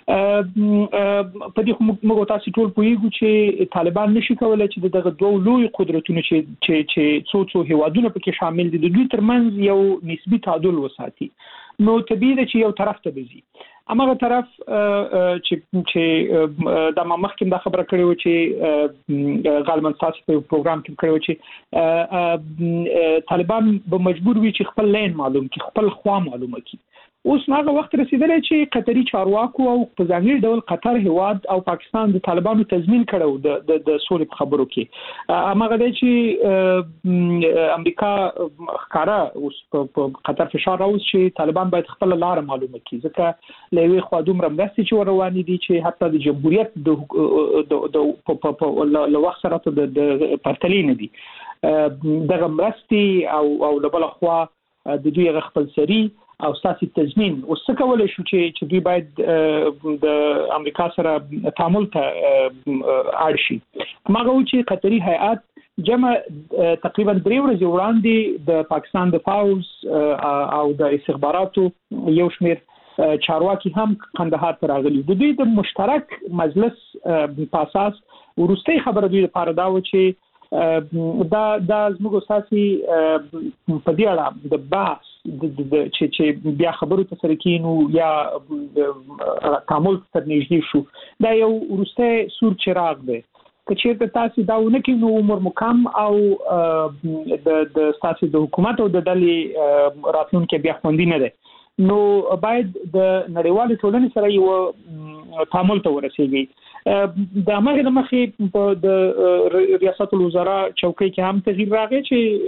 په دې موږ تاسو ټول پوهیږو چې طالبان نشي کولای چې دغه دوه لوی قدرتونه چې چې چې څو څو هیوادونه پکې شامل دي د دوی ترمنځ یو نسبی تعادل وساتي نو طبيعي چې یو طرف ته بزي امغه طرف چې چې د مخکې د خبره کړې و چې غالبا تاسو په پروګرام کې کړو چې طالبان به مجبور وي چې خپل لین معلوم کړي خپل خوا معلومه کړي اوس هغه وخت رسیدلی چې قطري چارواکو او په ځانګړي ډول قطر هیواد او پاکستان د طالبانو تضمین کړو د د سولې په خبرو کې هغه دی چې امریکا ښکارا اوس په قطر فشار راوځي چې طالبان باید خپل لار معلومه کړي ځکه لوي خو دومره مرستې چې روانې دي چې حتی د جمهوریت د د په ل وخت سره د پرتلین دي دغه مرستې او او بل خو د دوی خپل سری او ساسي تضمین او څه کولای شو چې چې دوی باید د امریکا سره تعامل ته اړ شي ماغه چې قطري هيئت جمع تقریبا درې ورځې وړاندې د پاکستان د فاوز او د استخباراتو یو شمېر چارواکي هم قندهار ته راغلي د دوی د مشترک مجلس په اساس ورستي خبره دوی لپاره دا و چې دا د زموږ ساسي په دې اړه د بحث د چې چې بیا خبرو ته سره کینو یا تعامل تر نږدې شو دا یو ورسته سور چراغ دی که چیرته تاسو دا ونه کې نو عمر مکم او د د تاسو د حکومت او د ډلې راتلونکو بیا خوندې نه ده نو باید د نړیوال ټولنې سره یو تعامل ته ورسیږي د امغه د مخې په د ریاست الوزرا چوکۍ کې هم تغییر راغی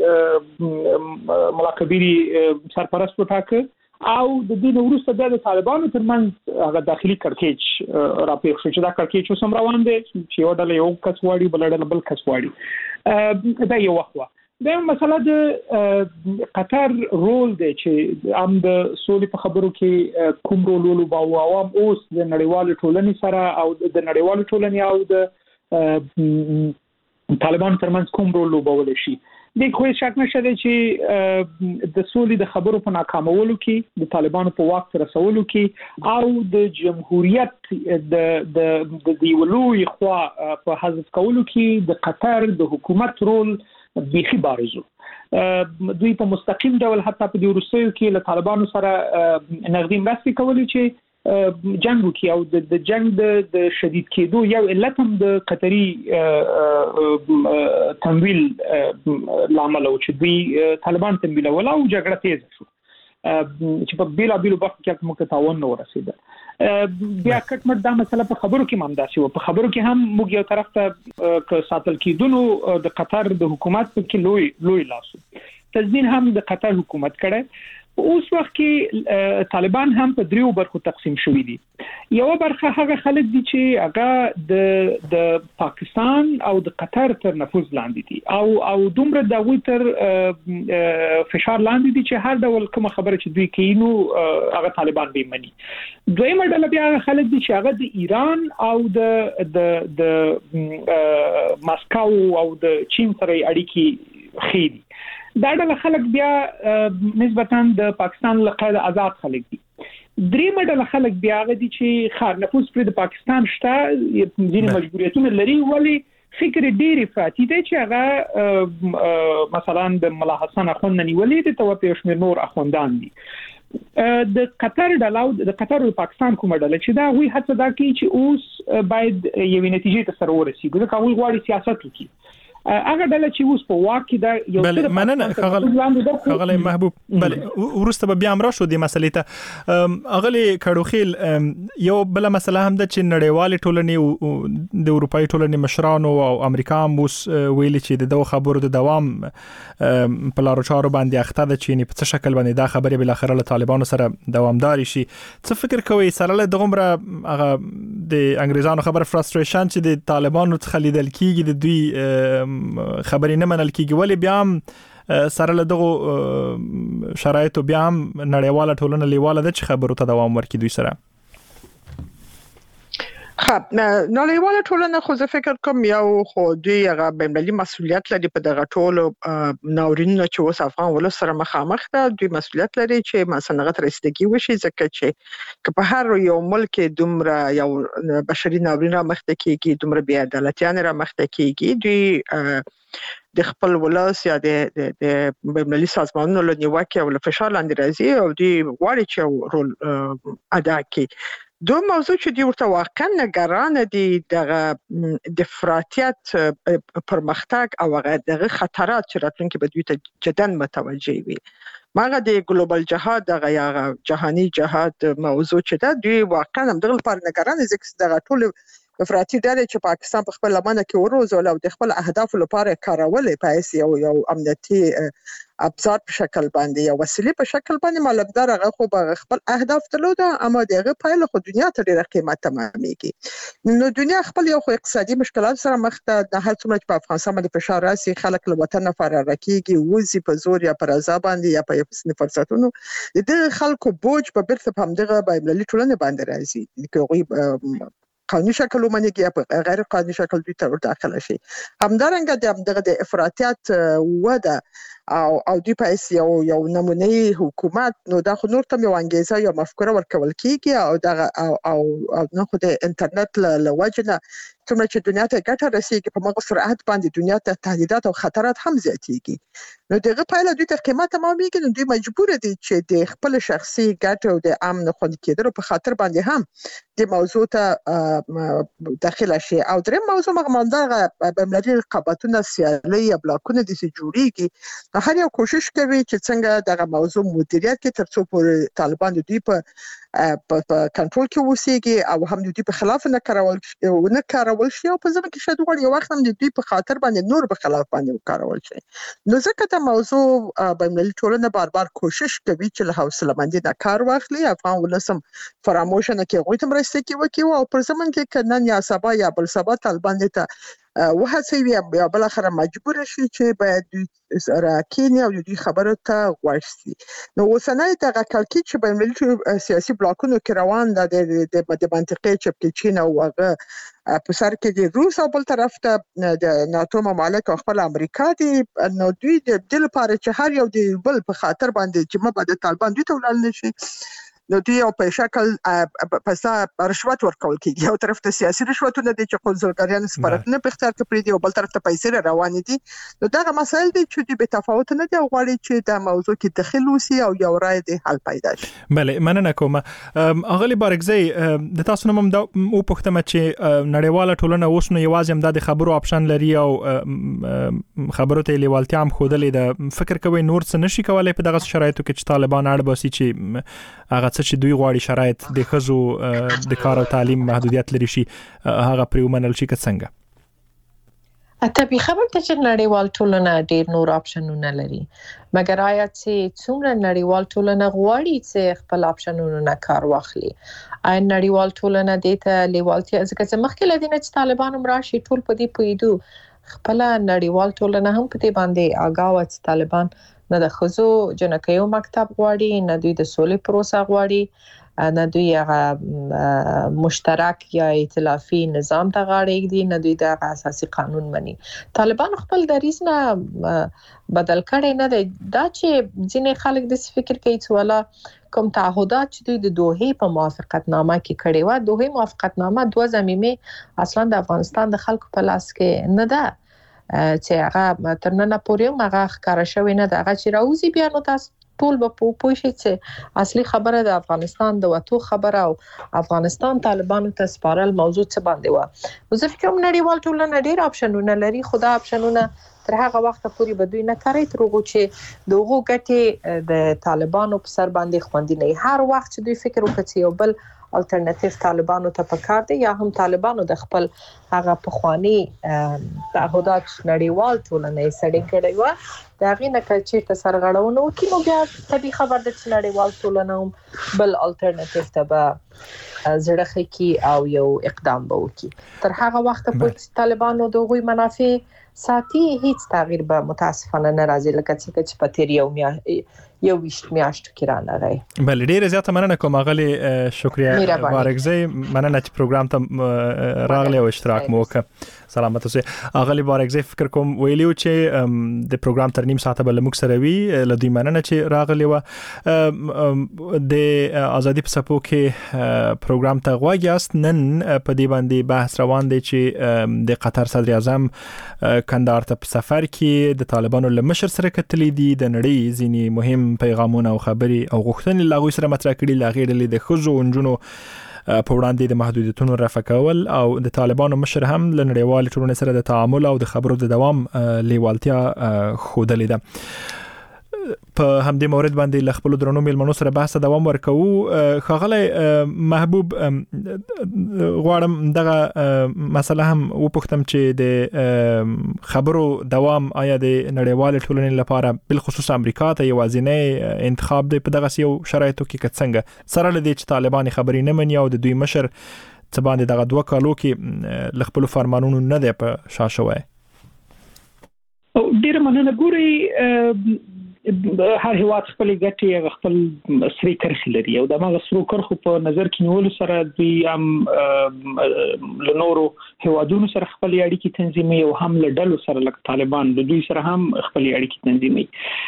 چې ملاقبيري سرپرست وټاکه او د دې وروسته د طالبانو ترمنځ هغه داخلي کړکېچ راپېښ شو چې دا کړکېچ اوس هم روان دی چې یو ډله یو کس واړي بل ډله بل کس واړي دا یو وخت دا مسله د قطر رول دی چې ام د سولې په خبرو کې کوم رول ولوباو عوام اوس د نړیوال ټولنې سره او د نړیوال ټولنې او د طالبان ترمنځ کوم رول ولوبول شي د خو شک نشته چې د سولې د خبرو په ناکامولو کې د طالبانو په واک سره رسولو کې او د جمهوریت د د د دیولوي خوا په حذف کولو کې د قطر د حکومت رول بيخي بارزو دوی په مستقیم ډول حتی په روسیې کې له طالبانو سره نغدي مرستې کولې چې جنگ وکي او د جنگ د شدید کېدو یو علت هم د قطري تمویل لامل او چې دوی طالبان تمویل ولا او جګړه تیز شو چې په بیلا بیلو برخو کې موږ تعاون نه ورسېده بیا کټمټ دا مسله په خبرو کې مامداسي و په خبرو کې هم موږ یو طرف ته ساتل کېدونو د قطر د حکومت کې لوی لوی لاسو تضمین هم د قطر حکومت کړي اوس وخت کې طالبان هم په دریو برخو تقسیم شوي دي یو برخه هغه خلک دي چې هغه د د پاکستان او د قطر تر نفوذ لاندې دي او او دومره د ویتر فشار لاندې دي چې هر ډول کوم خبره چې دوی کوي نو هغه طالبان به مني دویمه ډله بیا هغه خلک دي چې هغه د ایران او د د د ماسکو او د چین سره اړیکې خېدي دا ډول خلک بیا نسبتاً د پاکستان لقید آزاد خلک دي درې مډل خلک بیا غدي چې خار نفوذ پر د پاکستان شته ځینې مجبوریتونه لري ولی فکر ډیر افراطي دی چې هغه مثلا د ملا حسن اخوند نیولې د توپیر شمیر نور اخوندان دي. د قطر ډلاو د قطر او پاکستان کومه ډله چې دا وی هڅه دا کوي چې اوس باید یوې نتیجې ته سره ورسیږي دا کوي غواړي سیاست وکړي. هغه ډله چې اوس په واکې دا یو څه مننه خغل محبوب بل ورسته بیا امر شو د مسلې ته اغلی کډوخیل یو بل مسله هم د چې نړیوال ټولنې د اروپאי ټولنې مشرانو او امریکا موس ویل چې د دوه خبرو د دوام په لارو چارو باندې اخته د چینی په څه شکل باندې دا خبره بل اخر له طالبانو سره دوامدار شي. څه فکر کوي سره له دغمره هغه د انګریزانو خبر فرستریشن چې د طالبانو خلیدل کیږي د دوی خبرې نه منل کیږي ولی بیا هم سره له دغه شرایطو بیا هم نړیواله ټولنه لیواله د چ خبرو ته دوام ورکړي دوی سره. خب نړیواله ټولنه خو زه فکر کوم یو خو دوی هغه بین‌المللي مسؤلیت لري په دغه ټولو ناورینونو چې اوس افغان ولس سره مخامخ ده. دوی مسؤلیت لري چې مثلا غت رسیدګي وشي ځکه چې په هر یو ملک دومره یو بشري ناورین را مخته کیږي دومره بې عدالتیان را مخته کیږي. دوی د خپل ولس یا د د بین‌المللي سازمانونو له نیوکې او له فشار لاندې راځي او دوی غواړي چې رول ادا کړي. دو موضوع چې دی ورته واقعا نگران دي دغه د افراطیت پرمختګ او دغه خطرات چې راتلونکي به دوی ته جدن متوجه وي. ماغه د ګلوبال جهاد دغه یا جهانی جهاد موضوع چې دا دوی واقعا هم دغه لپاره نگران دي چې دغه ټول افراطي ډلې چې پاکستان په خپل لمنه کې وروزول او د خپل اهداف لپاره کارولې پیسې او یو امنیتي ابزار په شکل باندې یا وسیلې په شکل باندې مالکدار هغه خو به خپل اهداف درلوده اما دغه پایله خو دنیا ته ډیره قیمت تمامېږي. نو دنیا خپل یو خو اقتصادي مشکلات سره مخ ده د هر څومره چې په افغانستان باندې فشار راسي خلک له وطن فرار کیږي وزي په زور یا پر ازا باندې یا په فرصتونو د خلکو بوج په بیرته په همدغه بین‌المللي ټولنه باندې راځي چې قانوني شکل ومنيږي یا په غیر قانوني شکل دوی ته داخله شي. همدارنګه د همدغه د افراطیت وده او او دوی په یو یو نمونهي حکومت نو دا خو نور ته یو انګیزه یا مفکوره ورکول کیږي او دا او او, او نو خو د انټرنیټ له وجنه څومره چې دنیا ته ګټه رسیږي په مغه سرعت باندې دنیا ته تهدیدات او خطرات هم زیاتېږي. نو دغه پایله دوی ته قیمت تمامېږي نو دوی مجبور دي چې د خپل شخصي ګټه او د امن خوندي کېدلو په خاطر باندې هم د موضوع ته داخله شي. او دریم موضوع مغمندغه بین‌المللي رقابتونه سیالي یا بلاکونه د سي جوړیږي هر یو کوشش کوي چې څنګه دغه موضوع مدیریت کې ترڅو پر طالبان دوی په په کنټرول کې وسیږي او هم دوی په خلاف نه کارول نه کارول شي او په ځکه کې شاید وړي وخت هم دوی په خاطر باندې نور په خلاف باندې کارول شي. نو ځکه دا موضوع بین‌المللي ټولنه بار بار کوشش کوي چې له حوصله مندي نه کار واخلي افغان ولسم فراموش نه کوي غوښتم مرسته کوي او پر ځمن کې کنن یا سبا یا بل سبا طالبان ته وهڅوي یا بل اخر مجبور شي چې باید سره کینی او دوی خبرو ته غوښتي. نو اوسنۍ دغه کلکی چې بین‌المللي سیاسي بلاکونو کې روان ده د د منطقې چې په چین او هغه په سر کې د روس او بل طرف ته د ناتو ممالک او خپل امریکا دي نو دوی د دل لپاره چې هر یو د بل په خاطر باندې چې مبه د طالبان دوی ته ولل نشي نو دوی او په شکل پسا رشوت ورکول کیږي یو طرف ته سیاسي رشوتونه دي چې قونسلګریان سپارښتنه په اختیار کې پرې دي او بل طرف ته پیسې روان دي. نو دا مسایل دي چې دوی به تفاوت نه دي او غواړي چې د موضوع کې دخل وسی او یو رائے د حل پیدا شي. بله مننه کوم. اغلی بارګزی د تاسو نوم د او پختمه چې نړیواله ټولنه اوس نو یوازې هم د خبرو آپشن لري او خبرو ته لیوالتیا هم خودلې د فکر کوي نور څه نشي کولای په دغه شرایطو کې چې طالبان اړ باسي چې هغه چې دوی غواړي شرایط د خزو د کار او تعلیم محدودیت لري شي هغه پریومنل شي که څنګه. اته به خبر ته چې نړیوال ټولنه ډیر نور آپشنونه لري مګر آیا چې څومره نړیوال ټولنه غواړي چې خپل آپشنونه نه کار واخلي آیا نړیوال ټولنه د ته لیوالتیا ځکه چې مخکې لدینه چې طالبان هم راشي ټول په دې پویدو خپل نړیوال ټولنه هم په دې باندې آگاه و چې طالبان نه د خزو جنکیو مکتب غواړي نه دوی د سولې پروسه غواړي نه دوی هغه مشترک یا ائتلافي نظام ته غاړه ایږدي، نه دوی د اساسي قانون مني. طالبان خپل دریځ نه بدل کړي نه دی. دا چې ځینې خلک د فکر کوي چې ولا کوم تعهدات چې دوی د دوحې په موافقتنامه کې کړي و، دوحې موافقتنامه دوه ضمیمې اصلا د افغانستان د خلکو په لاس کې نه ده چې هغه تر نن پورې هغه ښکارا شوی نه ده. هغه چې راوځي بیا نو تاسو ټول به په پوه شي چې اصلي خبره د افغانستان د وټو خبره او افغانستان طالبانو ته سپارل موضوع څه باندې و. زه فکر کوم نړیوال ټولنه ډېر اپشنونه لري، خدا اپشنونه تر هغه وخت پورې به دوی نه کوي تر هغه چې دغه ګټې د طالبانو په سر باندې خوندي نه. هر وخت چې دوی فکر وکړي یو بل الټرنیټیو طالبانو ته پکار دي یا هم طالبانو د خپل هغه پخوانی تعهدات نړیوال ټولنه یې سړی کړی و، دا غینه چې تر سرغړونو کې نو بیا طبي خبر د نړیوال ټولنه هم بل الټرنیټیو ته به زړه کی او یو اقدام به وکړي. تر هغه وخت پورې طالبانو دغه منافع ساتي هیڅ تغییر به متاسفانه ناراضي لکه چې په تیر یو میا یو وشت میاشتو کې رانغی. بل ډیره زیاته مننه کوم غلي شکریا بارکزی، مننه چې پروګرام ته راغلی او اشتراک مو وکړ. سلامت اوسئ غلي بارکزی. فکر کوم ویلیو چې د پروګرام تر نیم ساعته بل موږ سره وی لدی مننه چې راغلی و. د ازادي په سپو کې پروګرام ته غواګیاست. نن په دې باندې بحث روان دی چې د قطر صدر اعظم کندهار ته په سفر کې د طالبانو له مشر سره کتلې دي، د نړۍ ځینی مهم پیغامونه او خبري او غوښتنې لاغوي سره مطرح کړي، لاغې ډلې د خزو ونجونو په وړاندې د محدودیتونو رفع کول او د طالبانو مشر هم له نړیوال ټولنې سره د تعامل او د خبرو د دوام لیوالتیا ښودلې ده. په همدې مورد باندې ل خپل درنو میلمنو سره بحث دوام ورکوو. خاغلی محبوب غواړم دغه مسله هم وپوښتم چې د خبرو دوام آیا د نړیوال ټولنې لپاره بل خصوص امریکا ته یوازینی انتخاب دی په دغه یو شرایطو کې څنګه سره لدی چې طالبان خبرې نه مني او د دوی مشر څه باندې دغه دوه کالو کې ل خپل فرمانونو نه دی په شاشوي. ډیر مننه. ګوري هر هیواد خپل ګټې خپل سری کرخي لري او د هغه سرو کرخو په نظر کې نیول سره دوی هم لنورو هیوادونو سره خپل اړیکې تنظیمي او هم له ډلو سره لکه طالبان د دوی سره هم خپل اړیکې تنظیمي.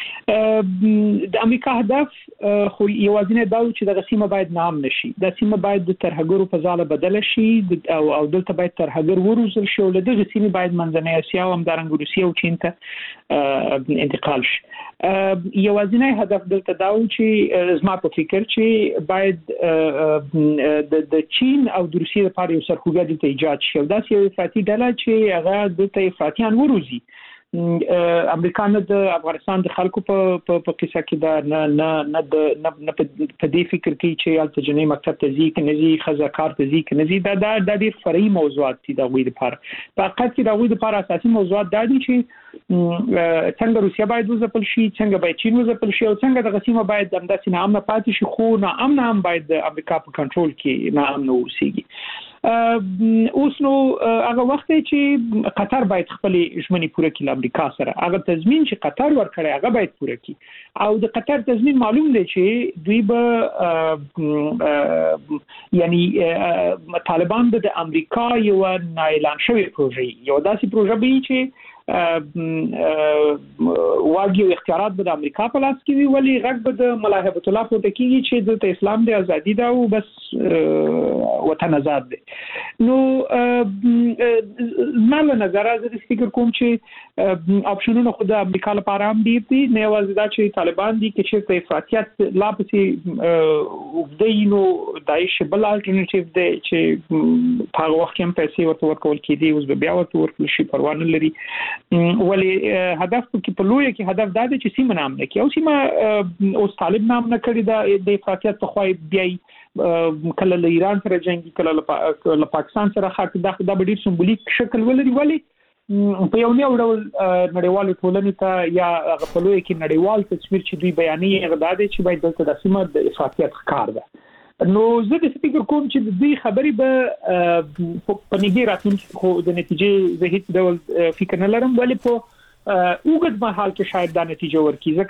د امریکا هدف خو یوازینی دا و چې د سیمه باید نام نشي، د سیمه باید د ترهګرو په ځاله بدل شي او او دلته باید ترهګر وروزل شي او له دغه سیمه باید منځنۍ اسیا او همدارنګه روسیه او چین ته انتقال شي. یوازینی هدف دلته دا و چې زما په فکر چې باید د چین او د روسیې لپاره یو سرخوږی دلته ایجاد شي او دا یو افراطي ډله چې هغه دلته افراطیان وروزي. امریکا نه د افغانستان د خلکو په په قصه کې دا نه نه نه نه په دې فکر کې چې الته جنې مکتب ته ځي کې نه ځي خزه کار ته ځي کې نه ځي دا د ډېر فرعي موضوعات دي د غوي لپاره. په حقیقت کې د غوي لپاره اساسي موضوعات دا دي چې څنګه روسیا باید وځپل شي، څنګه باید چین وځپل شي او څنګه د غسیمه باید د امداسي نه امن پاتې شي، خو نه امن هم باید د امریکا په کنټرول کې نه امن اوسېږي. اوس نو هغه وخت چې قطر باید خپل ژمنې پوره کړي امریکا سره، هغه تضمین چې قطر ورکړي هغه باید پوره کړي او د قطر تضمین معلوم دی چې دوی به یعنی طالبان د امریکا یو نه اعلان شوی پروژه یو داسې پروژه به چې واګي اختیارات به د امریکا په لاس کې وي، ولی غږ به د ملاحبت الله پورته کیږي چې د اسلام د ازادي دا او بس وطن آزاد دی. نو زموږ نظر از دې فکر کوم چې اپشنونه خو د امریکا لپاره هم دي نه یوازې دا چې طالبان دي کې چې افراطیت لا پسې وګدینو دایښ بل الټرنیټیو دی چې په هغه وخت کې هم پیسې ورته ورکول کېدي اوس به بیا ورته ورکول شي پروا نه لري. ولی هدف کې په لوی کې هدف دا دی چې سیمه نام نه کې او سیمه اوس طالب نام نه کړی دا د افراطیت په خوای بیا کله له ایران سره جنگي کله له پاکستان سره خاط دا د ډیر سمبولیک شکل ولري، ولی په یو نه ډول نړیوال ټولنې ته یا په لوی کې نړیوال تصویر چې دوی بیانې غدا دي چې باید دلته د سیمه د افراطیت ښکار ده. نو زه د فکر کوم چې د دې خبرې به په نږدې راتلونکي خو د نتیجې زه هیڅ ډول فکر نه لرم، ولی په اوږد مهال کې شاید دا نتیجه ورکړي ځکه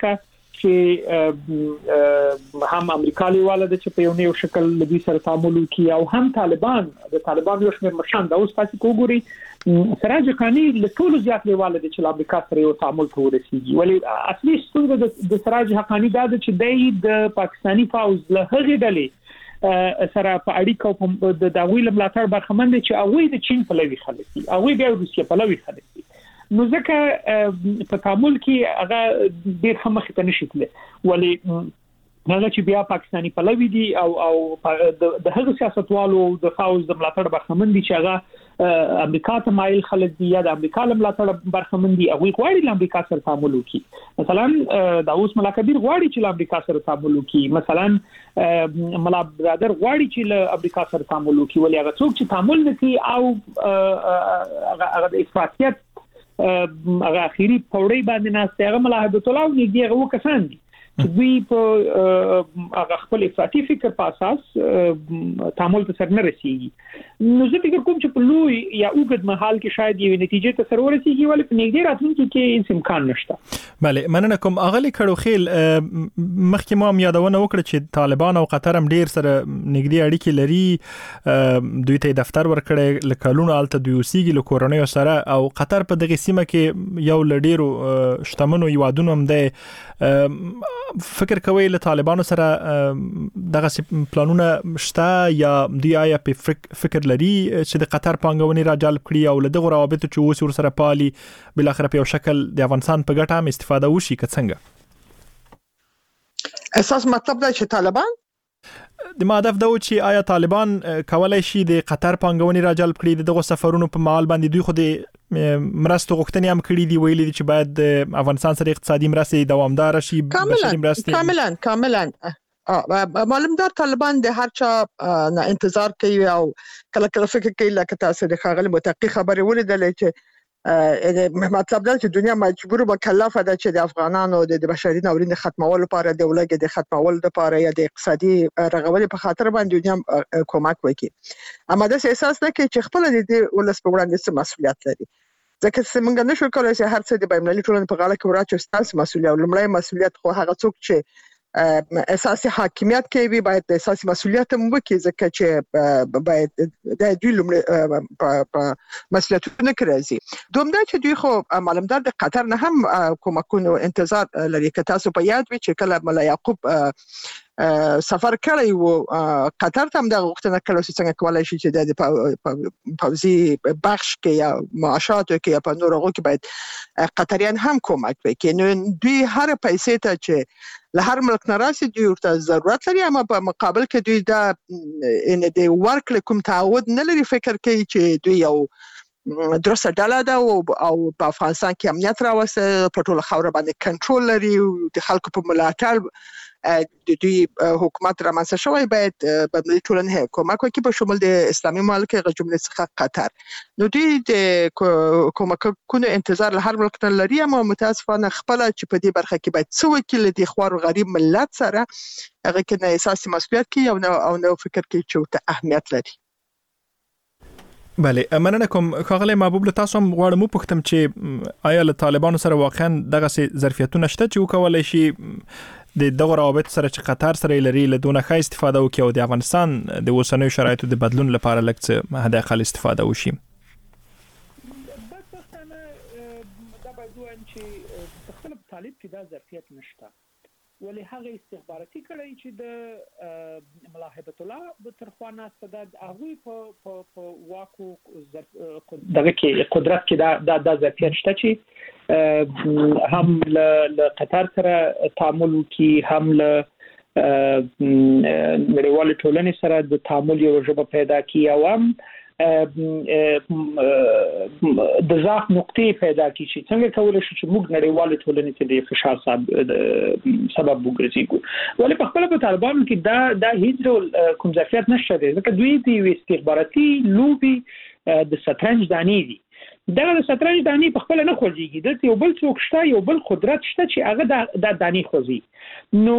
چې هم امریکا لیواله د چې په یو نه شکل لدی سره تعامل کوي او هم طالبان د طالبان یو شمېر مشان د اوس تاسو کوګوري سراج حقانی له ټولو زیات لیواله د چې امریکا سره یو تعامل کوي ورسیږي ولی اصلي ستونزه د سراج حقانی دا د چې د پاکستانی فوز له هغې ډلې سره په اړیکو د داوی لملاتړ برخمن دي چې هغه د چین په لوي خلک دي هغه د روسیې په لوي خلک دي نو ځکه په تعامل کې هغه ډېر هم مخ ته نشي تللی ولی هغه چې بیا پاکستانی په لوي دي او او د هغه سیاستوالو د فوز د ملاتړ برخمن دي چې هغه امریکا ته مایل خلک دي یا د امریکا ملاتړ برخمن دي هغه غواړي له امریکا سره تعامل وکړي مثلا د اوس ملا کبیر غواړي چې له امریکا سره تعامل وکړي مثلا ملا برادر غواړي چې له امریکا سره تعامل وکړي ولی هغه څوک چې تعامل نکړي او هغه د افراطیت هغه اخیری پوړی باندې ناشته هغه ملا هبت الله او نږدې هغه کسان دي دوی په هغه خپل افراطي فکر په اساس تعامل ته سر نه رسیږي نو زه فکر کوم چې په لوی یا اوږد مهال کې شاید یو نتیجه ته سر ورسیږي ولې په نږدې راتلونکي کې هیڅ امکان نشته. بله مننه کوم اغلی کړو خیل مخکې مو هم یادونه وکړه چې طالبان او قطر هم ډیر سره نږدې اړیکې لري دوی ته دفتر ورکړي لکالونو الته دوی اوسېږي له کورنۍ سره او قطر په دغه سیمه کې یو لډیرو شتمنو یوادونو هم دی فکر کوي له طالبانو سره دغه پلانونه شته یا دوی آیا په فکر لري چې د قطر پانګونې را جلب کړي او له دغه روابطو چې اوس ور سره پالي بل اخر په یو شکل د افغانستان په ګټه هم استفاده وشي که څنګه اساس مطلب دا چې طالبان د ما هدف دا و چې آیا طالبان کولای شي د قطر پانګونې را جلب کړي دغه سفرونو په مال باندې دوی خو د مرستو غوښتنې هم کړې دي ویلي دي چې باید افغانستان سره اقتصادي مرستې دوامدار شي بشري مرستې کاملا کاملا معلومدار طالبان د هر چا نه انتظار کوي او کله کله فکر کوي لکه تاسو د خاغلی متقی خبرې ولیدلې چې مطلب دا چې دنیا مجبور مکلفه ده چې د افغانانو د بشري ناورین ختمولو لپاره د ولګي د ختمولو لپاره یا د اقتصادي رغولې په خاطر باندې دنیا کومک وکړي اما دا احساس نه کوي چې خپل د ولس په وړاندې څه مسؤلیت لري ځکه چې موږ نشو کولای چې هر څه د بینالمللي ټولنې په غاړه کې ورچو ستاسو مسؤلیت او لمړی مسؤلیت خو هغه څوک چې اساسي حاکمیت کوي باید د اساسي مسؤلیت هم وکړي ځکه چې باید د دوی لمړی مسؤلیتونه کوي دوم دا چې دوی خو معلومدار د قطر نه هم کومکونو انتظار لري که تاسو په یاد وي چې کله ملا یعقوب سفر کړی وو قطر ته هم د غوښتنه کړو چې څنګه کولای شي چې د پوځي بخش کې یا معاشاتو کې یا په نورو کې باید قطریان هم کومک وکړي نو دوی هر پیسې ته چې له هر ملک نه راسي دوی ورته ضرورت لري اما په مقابل کې دوی دا ان د ورکل کوم تعهد نه لري فکر کوي چې دوی یو درسته ډاله ده او په افغانستان کې امنیت راوسته په ټول خاور باندې کنټرول لري د خلکو په ملاتړ د دوی حکومت رامنځته شوی باید په ملي ټولنه کومک وکړي په شمول د اسلامي مملکت غ جمهوریت څخه قطر نو دوی د کومکونو انتظار له هر ملک نه لري اما متاسفانه خپل چې په دې برخه کې باید څو وکیل د خوار غریب ملت سره هغه کې نه اساسي مسؤلیت کوي او نو فکر کوي چې ته اهمیت لري. بله مننه کوم خاغلی محبوب له تاسو هم غواړم وپوښتم چې آیا له طالبانو سره واقعا دغه ظرفیتونه شته چې وکولای شي د دغه روابط سره چې قطر سره لري له دونه ښه استفاده وکړي او د افغانستان د اوسنیو شرایطو د بدلون لپاره لږ څه حداقل استفاده وشي؟ بدبختانه دا باید ووایم چې په خپل طالب کې دا ظرفیت نشته ولی هغه استخباراتي کړی چې د ملا هبت الله تر خوا ناسته د هغوی په په واکو دغه کې قدرت کې دا د ظرفیت شته چې هم له قطر سره تعامل وکړي هم له نړیوال ټولنې سره د تعامل یو ژبه پیدا کړي او هم د ځاف نقطې پیدا کړي چې څنګه کولای شو چې موږ نړیوال ټولنې ته د فشار سبب وګرځو ولې په خپل په طالبانو کې دا دا هیڅ ډول کوم ظرفیت نشته ځکه دوی د استخباراتي لوبي د شطرنج دانی دي دا د شطرنج دانی په خپل نه خوځيږي د یو بل څوک شته یو بل قدرت شته چې هغه د دانی خوځي نو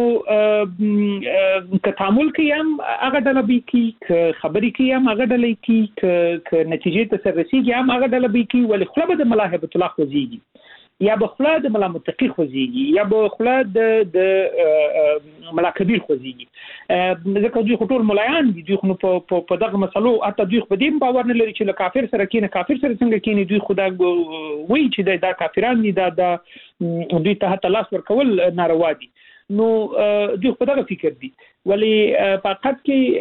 که تعامل کې هم هغه ډلې کې خبرې کې هم هغه ډلې کې ک نتیجې ته رسیږي هم هغه ډلې کې ولې خپل د ملاحبت الله خوځيږي یا به خلا د ملا متقی خوځيږي یا به خلا د د ملا کبیر خوځيږي. ځکه دوی ټول ملایان دي، دوی خو په په دغه مسلو اته دوی خو دې باور نه لري چې له کافر سره کینه کافر سره څنګه کینی، دوی خدا وایي چې دا کافران دي، دا د دوی ته حتی لاس ورکول ناروا دي. نو دوی په دغه فکر دي، ولی فقط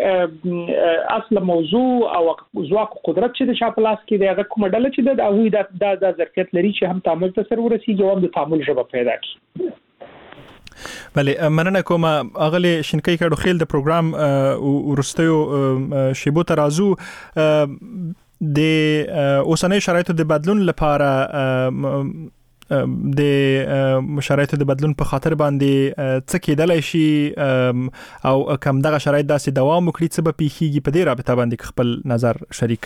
کې اصل موضوع او ځواک قدرت چې د شاپلاس کې د هغه کومه ډله چې د هغه د د ظرفیت لري چې هم تعامل ته سره ورسیږي او هم د تعامل ژبه پیدا کړي. بله مننه کوم اغلی شینکی کډو خیل د پروګرام ورستیو شیبو ترازو د اوسنۍ شرایطو د بدلون لپاره د شرایطو د بدلون په خاطر باندې څه کېدلای شي او کوم دغه شرایط داسې دوام وکړي څه به پیښیږي په دې رابطه باندې خپل نظر شریک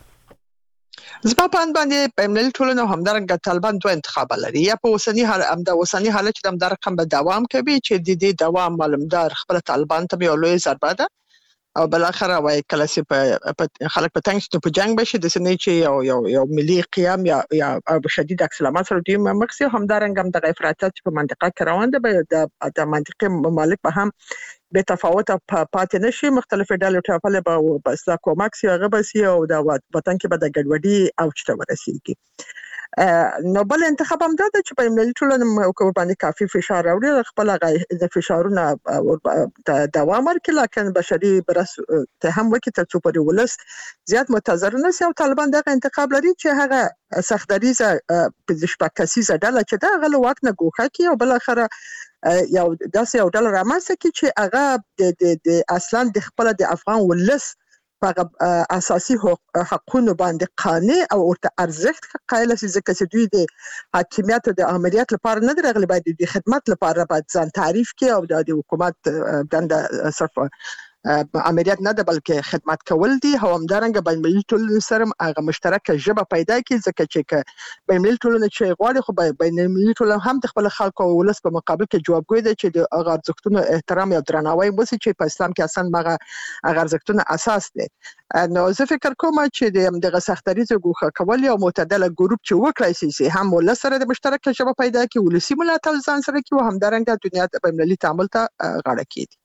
کړئ. زما په اند باندې په ملي ټولنو همدارنګه طالبان دوه انتخاب لري، یا په اوسنی حال هم د اوسنی حالت چې د رقم به دوام کوي چې د دې دوام معلومدار خپل طالبان ته یو لوی ضربه ده او بل اخر وای کله چې په خلک په تنګ په جنگ بشي د سنې چې یو یو یو ملي قیام یا یا شدید عکس العمل سره دوی مخسي همدارنګ هم د افراطات په منطقه کې روان ده، د منطقه ممالک په هم به تفاوت پاتې نشي، مختلفه ډلې ټاپل به بس لا کومکس یا غبسي او د وطن کې به د ګډوډي او چته ورسیږي. نو بل انتخاب هم ده چې په ملي ټولنو باندې کافي فشار راوړي، خپل د فشارونو دوام ورکړي، لکه بشري برس ته هم وکړي تر څو پورې ولس زیات متضرر نشي. او طالبان دغه انتخاب لري چې هغه سختدریزه پزشکاسیزه ډله چې دا غل واک نه ګوښه کی او بل اخره یو داسې یو ډله رامنځته کی چې هغه د اصلا د خپل د افغان ولس په اساسي حقوقو باندې قانع او ورته ارزښت قایل شي، ځکه چې دوی د حاکمیت او د امریت لپاره نه درغلي، باید د خدمت لپاره باید ځان تعریف کړي او د حکومت دنده صرف امریت نه ده بلکې خدمت کول دي. او همدارنګه بین المللي ټولنې سره هغه مشترکه ژبه پیدا کړي، ځکه چې بین المللي ټولنې چې غواړي خو بین المللي ټولنې هم د خپل خلکو او ولس په مقابل کې جوابګوی دي چې د هغه ارزښتونو احترام او درناوی وشي چې په اسلام کې اصلا هغه هغه ارزښتونه اساس دي. نو زه فکر کوم چې د دغه سختدریزه ګوښه کول یو معتدله ګروپ چې وکړای شي هم ولس سره د مشترکه ژبه پیدا کړي، ولسی ملاتړ ځان سره کړي او همدارنګه دنیا ته بین المللي تعامل ته غاړه کړي.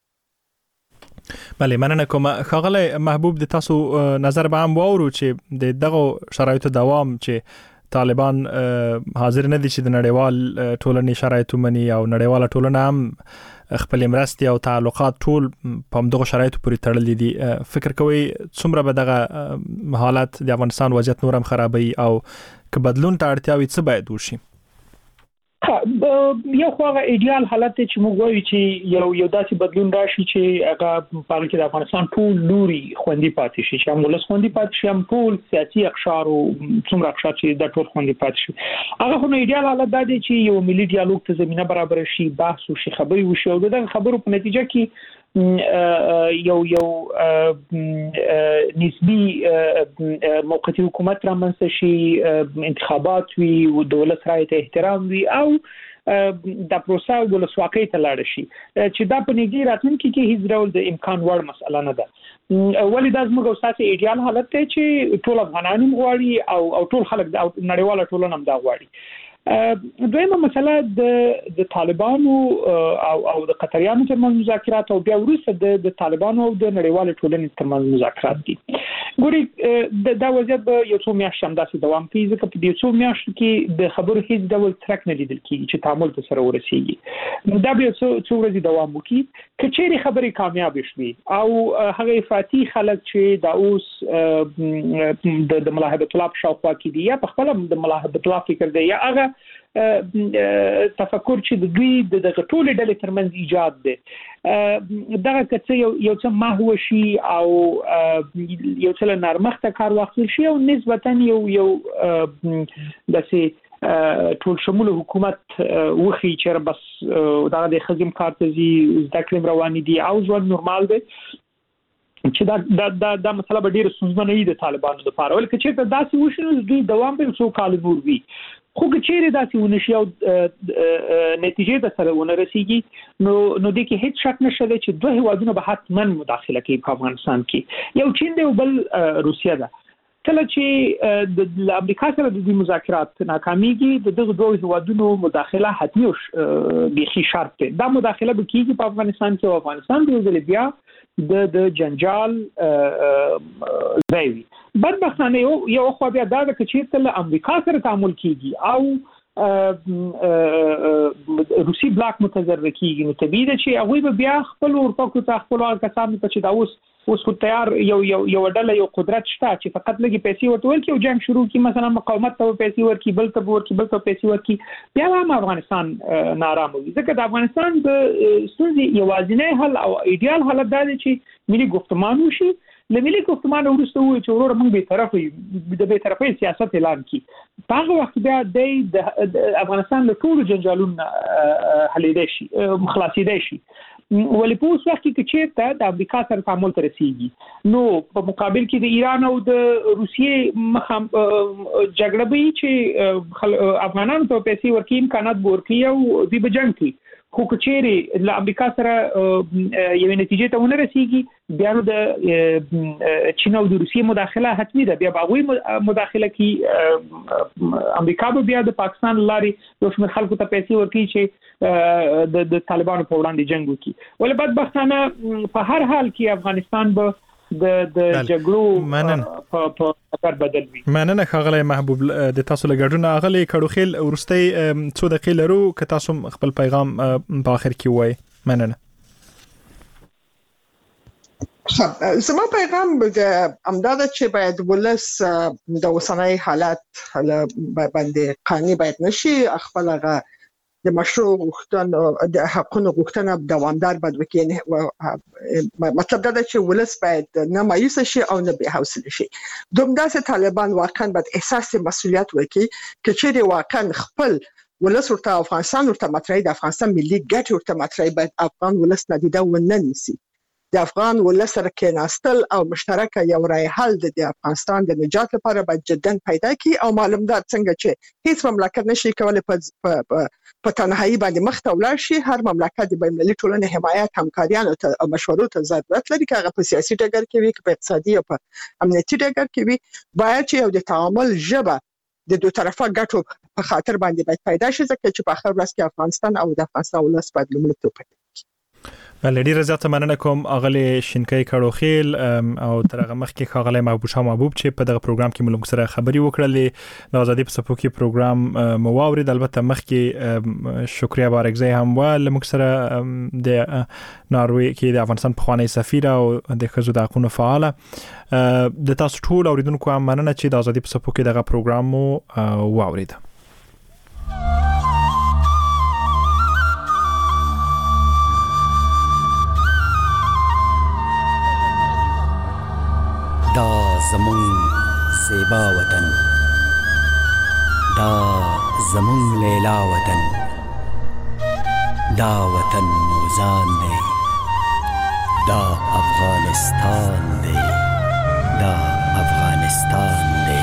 بله مننه کوم خاغلی محبوب، د تاسو نظر به هم واورو چې د دغه شرایطو دوام چې طالبان حاضر نه دي چې د نړیوال ټولنې شرایطو مني او نړیواله ټولنه هم خپل مرستې او تعلقات ټول په دغه شرایطو پورې تړلي دي. فکر کوي څومره به دغه حالت د افغانستان وضعیت نور هم خرابوي او که بدلون ته اړتیا وي څه باید وشي؟ یو خو هغه ایډیال حالت چې موږ وایو چې یو یو داسې بدلون راشي چې هغه په کې د افغانستان ټول لوري خوندي پاتې شي، چې هم ولس خوندي پاتې شي، هم ټول سیاسي اقشار او څومره اقشار چې د ټول خوندي پاتې شي. هغه خو ایډیال حالت دا دی چې یو ملي ډیالوګ ته زمينه برابر شي، بحث او شي خبري وشي او دغه خبرو په نتیجه کې یو یو نسبی موقتی حکومت را منځ شي، انتخابات وي او د ولس رایې ته احترام وي او د پروسه ولسواکۍ ته لاړ شي، چې دا په نږدې راتلونکي کې هیڅ ډول د امکان وړ مسله نه ده. ولې دا زموږ اوساسي ایډیال حالت دی چې ټول افغانان غواړي او او ټول خلک د نړیواله ټولنه هم دا غواړي. دویمه مسله د د طالبانو او او د قطریانو ترمنځ مذاکرات او بیا وروسته د د طالبانو او د نړیوال ټولنې ترمنځ مذاکرات دي. ګوري دا وضعیت به یو څو میاشتې هم داسې دوام کوي، ځکه په دې څو میاشتو کې د خبرو هیڅ ډول ترک نه لیدل کېږي چې تعامل ته سره ورسیږي. نو دا به څو څو ورځې دوام وکړي، که چیرې خبرې کامیاب شي او هغه افراطي خلک چې دا اوس د د ملاحبت الله په شاوخوا کې دي یا په خپل د ملاحبت الله فکر دی یا هغه تفکر چې د دوی د دغه ټولې ډلې ترمنځ ایجاد دی، دغه کڅ یو یو څه محو شي او یو څه نرمخته کار واخیستل شي او نسبتا یو یو داسې ټول شمول حکومت وخی چې بس دا د خزم کارتزي زده کړې روانې دي او ژوند نورمال دی، چې دا دا دا مسله به ډیره ستونزمنه وي د طالبانو لپاره. ولکه چې داسې وشي دوی دوام به څو کال نور وي، خو که چیرې داسې ونشي او نتیجې ته سره ونه رسیږي نو نو د کې هیڅ شک نشته چې دوه هیوادونه به حتما مداخله کوي په افغانستان کې، یو چین دی او بل روسیه ده. کله چې د امریکا سره د مذاکرات ناکاميږي د دغه دوه هیوادونو مداخله حتمي بيخي شرط ده. دا مداخله به کیږي په افغانستان کې او افغانستان د ځل بیا د د جنجال ځای بدبختانه یو یو خو بیا دا د چې تل امریکا سره تعامل کیږي او روسي بلاک متضرر کیږي نو طبيعي ده چې هغه بیا خپل ورپکو ته خپل کسان ته چې دا اوس اوس خو تیار یو یو یو ډله یو قدرت شته چې فقط لګي پیسې ورتول کې او جنگ شروع کی مثلا مقاومت ته پیسې ورکی بل ته ورکی بل ته پیسې ورکی بیا هم افغانستان نارام وي ځکه د افغانستان د ستونزې یوازینی حل او ایدیال حالت دا دی چې ملي گفتمان وشي لملي گفتمان ورسته وي چې ورور موږ به طرفي د به طرفي سیاست اعلان کی په هغه وخت بیا د افغانستان له ټولو جنجالونو حلېدای شي خلاصېدای شي ولې په اوس وخت کې چې ته د امریکا سره تعامل تر رسیدي نو په مقابل کې د ایران او د روسیې مخ جګړه به چې افغانانو ته پیسې ورکې امکانات ورکړي او د بجنګ کې خو کچېری له امریکا سره یو نتیجې ته ونه رسیږي بیا د چین او د روسیې مداخله حتمي ده بیا باغوي مداخله کی امریکا به بیا د پاکستان لارې د شمول خلکو ته پیسې ورکړي چې د د طالبانو په وړاندې جنگ وکړي ولې بدبختانه په هر حال کې افغانستان به د د جګړو په اثر بدل وي. مننه ښاغلی محبوب د تاسو لګړونه اغلی کډوخیل ورستي څو دقیقې لرو که تاسو خپل پیغام په اخر کې وایي. مننه. خب زما پیغام امداد چې باید ولس د اوسنۍ حالت باندې قانوني باید نشي خپل هغه د مشروع غوښتنو د حقونو غوښتنه دوامدار باید وکړي مطلب دا چې ولس باید نه مایوس شي او نه بې حوصله شي دومداسې طالبان واقعا باید احساس مسؤلیت وکړي چې چیرې واقعا خپل ولس ورته افغانستان ورته مطرحي د افغانستان ملي ګټې ورته مطرحي باید افغان ولس نادیده ونه نیسي د افغان ولس سره کېناستل او مشترکه یو رای حل د افغانستان د نجات لپاره باید جداً پیدا کی او معلوم ده څنګه چې هیڅ مملکت نشي کولای په په تنهایی باندې مخ ته ولاړ شي هر مملکت د بین‌المللي ټولنې حمایت همکاریانو او مشورو ته ضرورت لري که هغه په سیاسي ډګر کې وي که په اقتصادي او په امنیتي ډګر کې وي باید چې یو د تعامل ژبه د دوه طرفه ګټو په خاطر باندې باید پیدا شي ځکه چې په اخر ورځ کې افغانستان او د افغانستان ولس باید لومړیتوب پیدا کړي. بله ډیره زیاته مننه کوم اغلی شینکای کډوخیل او ترغه مخکې اغلی محبوب شاه محبوب چې په دغه پروګرام کې ملګر سره خبري وکړلې د ازادي په صفو کې پروګرام مو واورید البته مخکې شکریا بارکزی هم و لمګ سره د ناروی کې د افغانستان په خوانی سفیر او د خزو د حقوقو فعال د تاسو ټول اوریدونکو هم مننه چې د ازادي په صفو کې دغه پروګرام مو واورید. دا زمون زیبا وطن دا زمون لیلا وطن دا وطن موزان دی دا افغانستان دی دا افغانستان دی.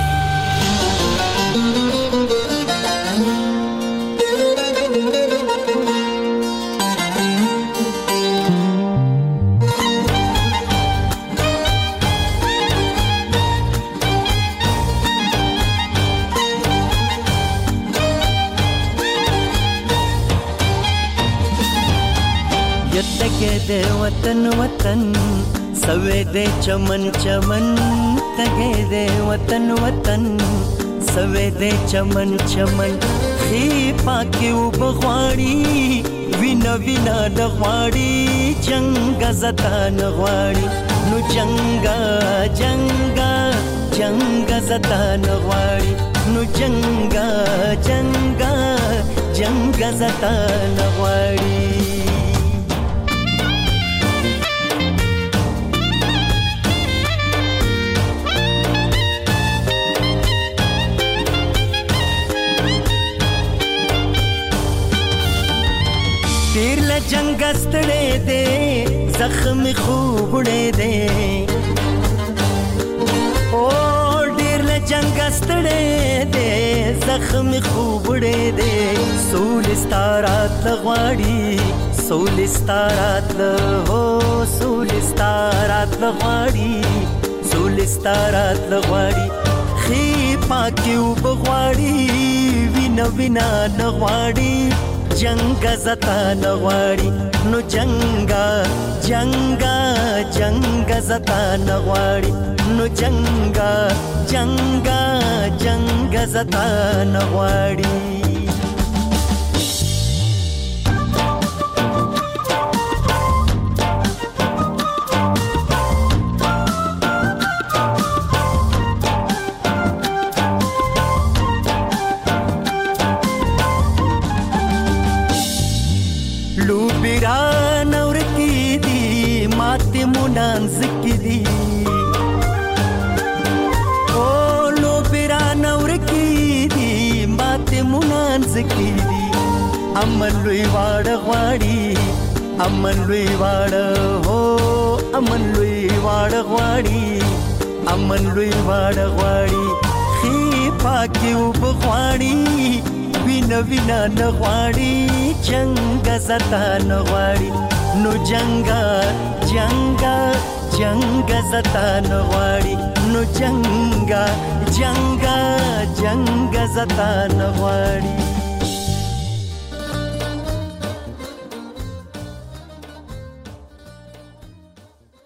دے وطن وطن سوے دے چمن چمن تگے دے وطن وطن سوے دے چمن چمن خی پاکی و بغواړي وینا وینا دغواړي جنگ زتا نغواړي نو جنگا جنگا جنگ زتا نغواړي نو جنگا جنگا جنگ زتا نغواړي. تیر ل جنگ استړې دې زخم خوبړې دې او ډیر ل جنگ استړې دې زخم خوبړې دې سول ستارات لغواړي سول ستارات له هو سول ستارات لغواړي سول سول ستارات لغواړي خي پاکي وبغواړي وینا وینا نغواړي جنگ زتا نغواړي نو جنگا جنگا جنگ زتا نغواړي نو جنگا جنگا جنگ زتا نغواړي منانز کی دی او لو بیران اور کی دی مات منانز کی دی امن لوی واړ غواړي امن لوی واړ هو امن لوی واړ غواړي امن لوی واړ غواړي خي پاکي وبغواړي وینا وینا نغواړي جنگ زتا نغواړي نو جنگا جنگا جنگ زتا نغواړي نو جنگا جنگا جنگ زتا نغواړي